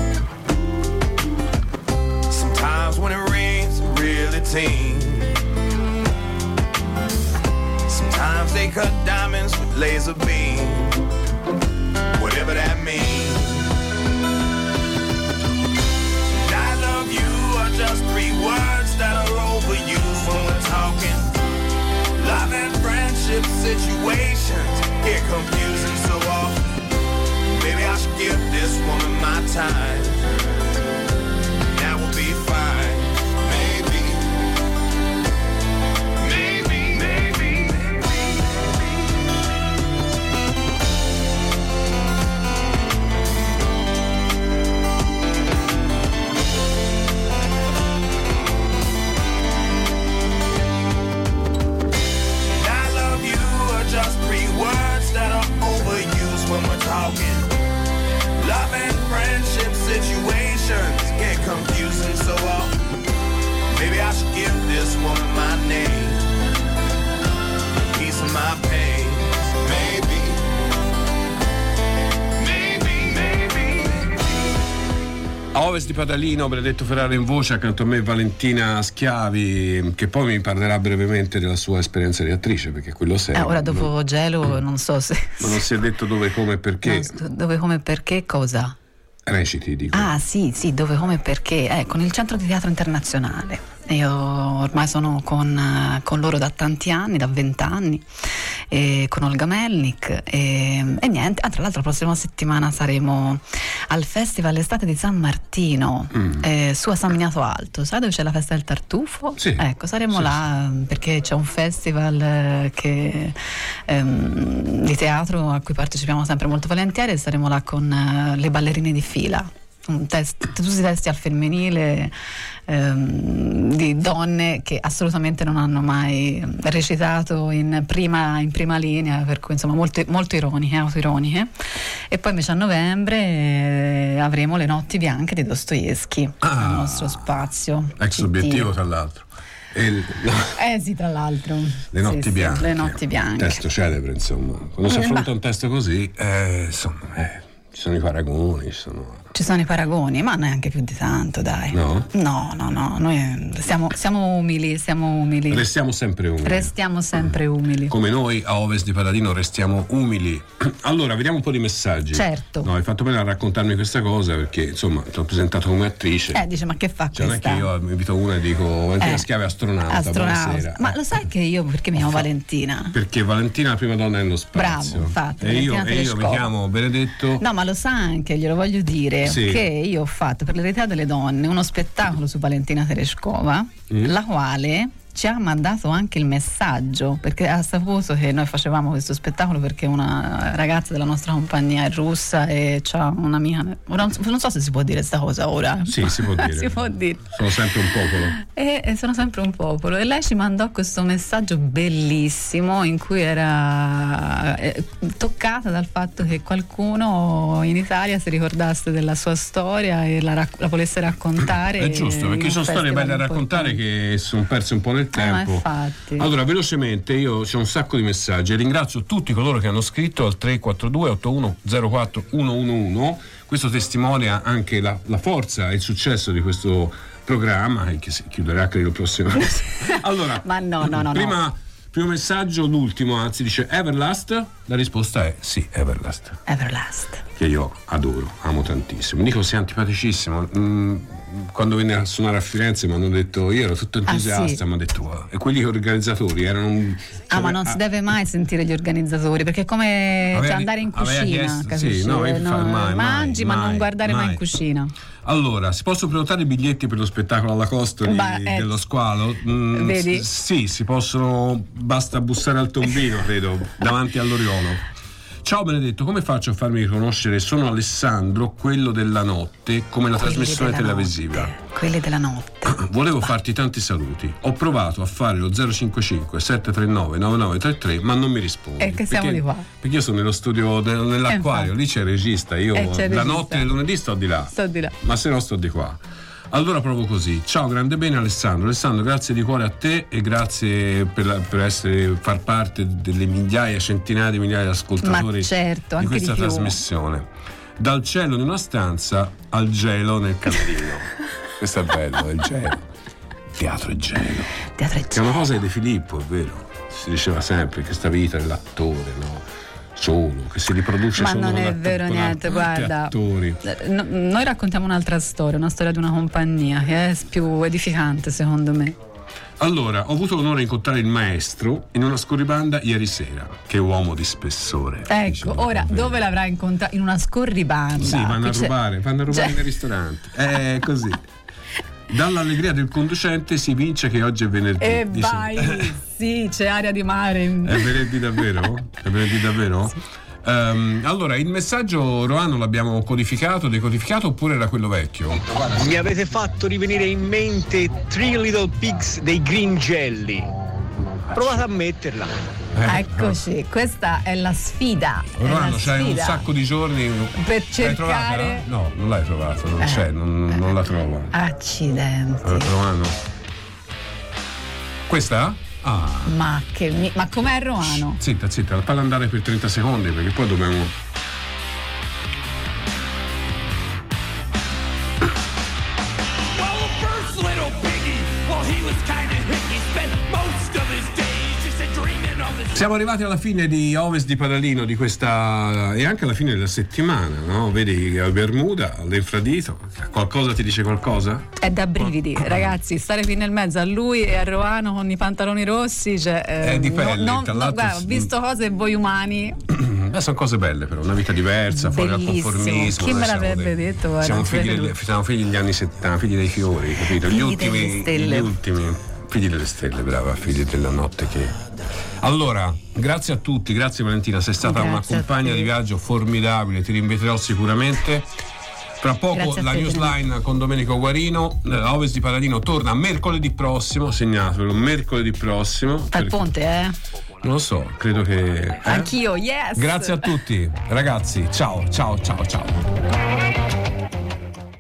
Sometimes when it rains, it really teams. Sometimes they cut diamonds with laser beams. Whatever that means. And I love you are just three words that are overused when we're talking. Love and friendship situations get confusing so often. Maybe I should give this woman my time. That will be fine. Maybe, maybe, maybe. And I love you are just three words that are overused when we're talking. Love and friendship situations get confusing so often. Maybe I should give this woman my name, a piece of my pain. Maybe, maybe, maybe. A ovest di Padalino, Benedetto Ferrara in voce, accanto a me Valentina Schiavi, che poi mi parlerà brevemente della sua esperienza di attrice, perché quello sei. Eh, ora dopo non, Gelo non so se... ma non si è detto dove, come e perché. No, dove, come, perché, cosa? Reciti, dico. Ah sì, sì, dove, come e perché? Eh, con il Centro di Teatro Internazionale. Io ormai sono con, con loro da tanti anni, da vent'anni, e con Olga Melnik e, e niente, ah, tra l'altro la prossima settimana saremo al Festival Estate di San Martino, mm. eh, su a San Miniato Alto, sai dove c'è la festa del tartufo? Sì. Ecco, saremo sì, là sì. Perché c'è un festival eh, che, ehm, di teatro a cui partecipiamo sempre molto volentieri, e saremo là con eh, le ballerine di fila. Un test, tutti i testi al femminile, ehm, di donne che assolutamente non hanno mai recitato in prima, in prima linea, per cui insomma molto, molto ironiche, autoironiche. E poi invece a novembre eh, avremo Le notti bianche di Dostoevskij ah, al nostro spazio. Ex C T. obiettivo tra l'altro. Il, no. Eh sì, tra l'altro. Le notti sì, bianche. Sì, le notti bianche. Testo celebre, insomma. Quando si Eh, affronta ma- un testo così, eh, insomma, eh, ci sono i paragoni, ci sono... Ci sono i paragoni, ma neanche più di tanto, dai. No? No, no, no, noi siamo, siamo umili, siamo umili. Restiamo sempre umili. Restiamo sempre umili. Come noi a ovest di Padalino restiamo umili. Allora, vediamo un po' di messaggi. Certo. No, hai fatto bene a raccontarmi questa cosa, perché insomma ti ho presentato come attrice. Eh, dice, ma che fa Cioè, non è questa? che io mi invito una e dico Valentina Eh, Schiavi astronauta, astronauta. buonasera. Ma lo sai che io, perché mi chiamo Valentina? Perché Valentina è la prima donna nello spazio. Bravo, infatti, E io, Valentina e io mi Tereshkova. chiamo Benedetto. No, ma lo sa anche, glielo voglio dire, Sì. che io ho fatto per l'eredità delle donne uno spettacolo su Valentina Tereshkova, Mm. la quale ci ha mandato anche il messaggio, perché ha saputo che noi facevamo questo spettacolo perché una ragazza della nostra compagnia è russa e c'ha un'amica, non, non so se si può dire sta cosa ora. Sì, si può dire. si può dire. Sono sempre un popolo. E, e sono sempre un popolo. E lei ci mandò questo messaggio bellissimo in cui era eh, toccata dal fatto che qualcuno in Italia si ricordasse della sua storia e la, rac- la volesse raccontare. È giusto, perché sono storie belle da raccontare che sono perse un po' nel tempo. Ah, infatti. Allora, velocemente, io c'è un sacco di messaggi e ringrazio tutti coloro che hanno scritto al tre quattro due otto uno zero quattro uno uno uno. Questo testimonia anche la, la forza e il successo di questo programma, che si chiuderà credo il prossimo mese. Allora, ma no, no, no, prima, no. primo messaggio, l'ultimo, anzi, dice Everlast. La risposta è sì, Everlast. Everlast. Che io adoro, amo tantissimo. Nico sei antipaticissimo. Mm, quando venne a suonare a Firenze mi hanno detto, io ero tutto entusiasta, ah, sì. mi hanno detto wow. E quelli organizzatori erano un, ah cioè, ma non ah, si deve mai sentire gli organizzatori, perché è come aveva, cioè, andare in cucina, chiesto, capisci? Sì, no, no, mai, mangi mai, ma mai, non guardare mai. mai in cucina. Allora, si possono prenotare i biglietti per lo spettacolo alla Costoli Bah, eh, dello Squalo? Mm, vedi? S- sì, si possono, basta bussare al tombino, credo, davanti all'Oriolo. Ciao Benedetto, come faccio a farmi riconoscere? Sono Alessandro, quello della notte, come la Quelli trasmissione della televisiva. Notte. Quelli della notte. Volevo farti tanti saluti. Ho provato a fare lo zero cinque cinque sette tre nove nove nove tre tre, ma non mi rispondi. E che siamo perché, di qua? Perché io sono nello studio de- nell'acquario, eh, lì c'è il regista, io eh, c'è il la regista. notte del lunedì sto di là. Sto di là. Ma se no sto di qua. Allora provo così. Ciao, grande bene Alessandro. Alessandro, grazie di cuore a te e grazie per, la, per essere far parte delle migliaia, centinaia di migliaia di ascoltatori Ma certo, di anche questa di più. trasmissione. Dal cielo in una stanza al gelo nel camerino. Questo è bello, è il gelo. Teatro e gelo. Teatro e gelo. Che è una cosa di De Filippo, è vero. Si diceva sempre che questa vita dell'attore, no? Solo, che si riproduce ma solo non con è att- vero con niente, att- guarda. attori. No, noi raccontiamo un'altra storia, una storia di una compagnia che è più edificante secondo me. Allora, ho avuto l'onore di incontrare il maestro in una scorribanda ieri sera. Che uomo di spessore. Ecco, diciamo, ora davvero. dove l'avrai incontrato? In una scorribanda. Sì, vanno a Qui c'è- rubare, vanno a rubare cioè- nei ristoranti. È così. Dall'allegria del conducente si vince che oggi è venerdì. E Dice- vai, sì, c'è aria di mare. È venerdì davvero? È venerdì davvero? Sì. Um, allora, il messaggio Roano l'abbiamo codificato, decodificato oppure era quello vecchio? Mi avete fatto rivenire in mente Three Little Pigs dei Green Jelly. Provate a metterla. Eh, Eccoci, questa è la sfida. è Roano, la c'hai un sfida sacco di giorni per L'hai cercare. trovata? No, non l'hai trovata, non Eh. c'è, non, non la trovo. Accidenti. Eh, Roano. Questa? Ah. Ma che mi- ma com'è Roano? Zitta, zitta, falla andare per trenta secondi perché poi dobbiamo. Well, first little piggy, well, he was kind of hicky, spent most of his days just a dreaming of his. Siamo arrivati alla fine di Ovest di Padalino di questa e anche alla fine della settimana, no? Vedi al Bermuda, all'Infradito, qualcosa ti dice qualcosa? È da brividi, ragazzi, stare qui nel mezzo a lui e a Roano con i pantaloni rossi, cioè eh, È di pelle, no, no, tra no, l'altro, guarda, ho visto cose voi umani. Eh, sono cose belle però, una vita diversa, fuori dal Bellissimo. conformismo. Chi noi me siamo l'avrebbe dei- detto? Guarda, Siamo figli, credo. delle, siamo figli degli anni settanta, figli dei fiori, capito? Gli Figli ultimi, delle stelle. gli ultimi, figli delle stelle, brava, figli della notte che. Allora, grazie a tutti, grazie Valentina, sei stata Grazie una a compagna te. di viaggio formidabile, ti rinviterò sicuramente. Fra poco Grazie a la te, newsline con Domenico Guarino, eh, Ovest di Padalino torna mercoledì prossimo, segnatelo, mercoledì prossimo. Fa il perché- ponte, eh? Non lo so, credo che. eh? Anch'io, yes! Grazie a tutti, ragazzi. Ciao, ciao, ciao, ciao.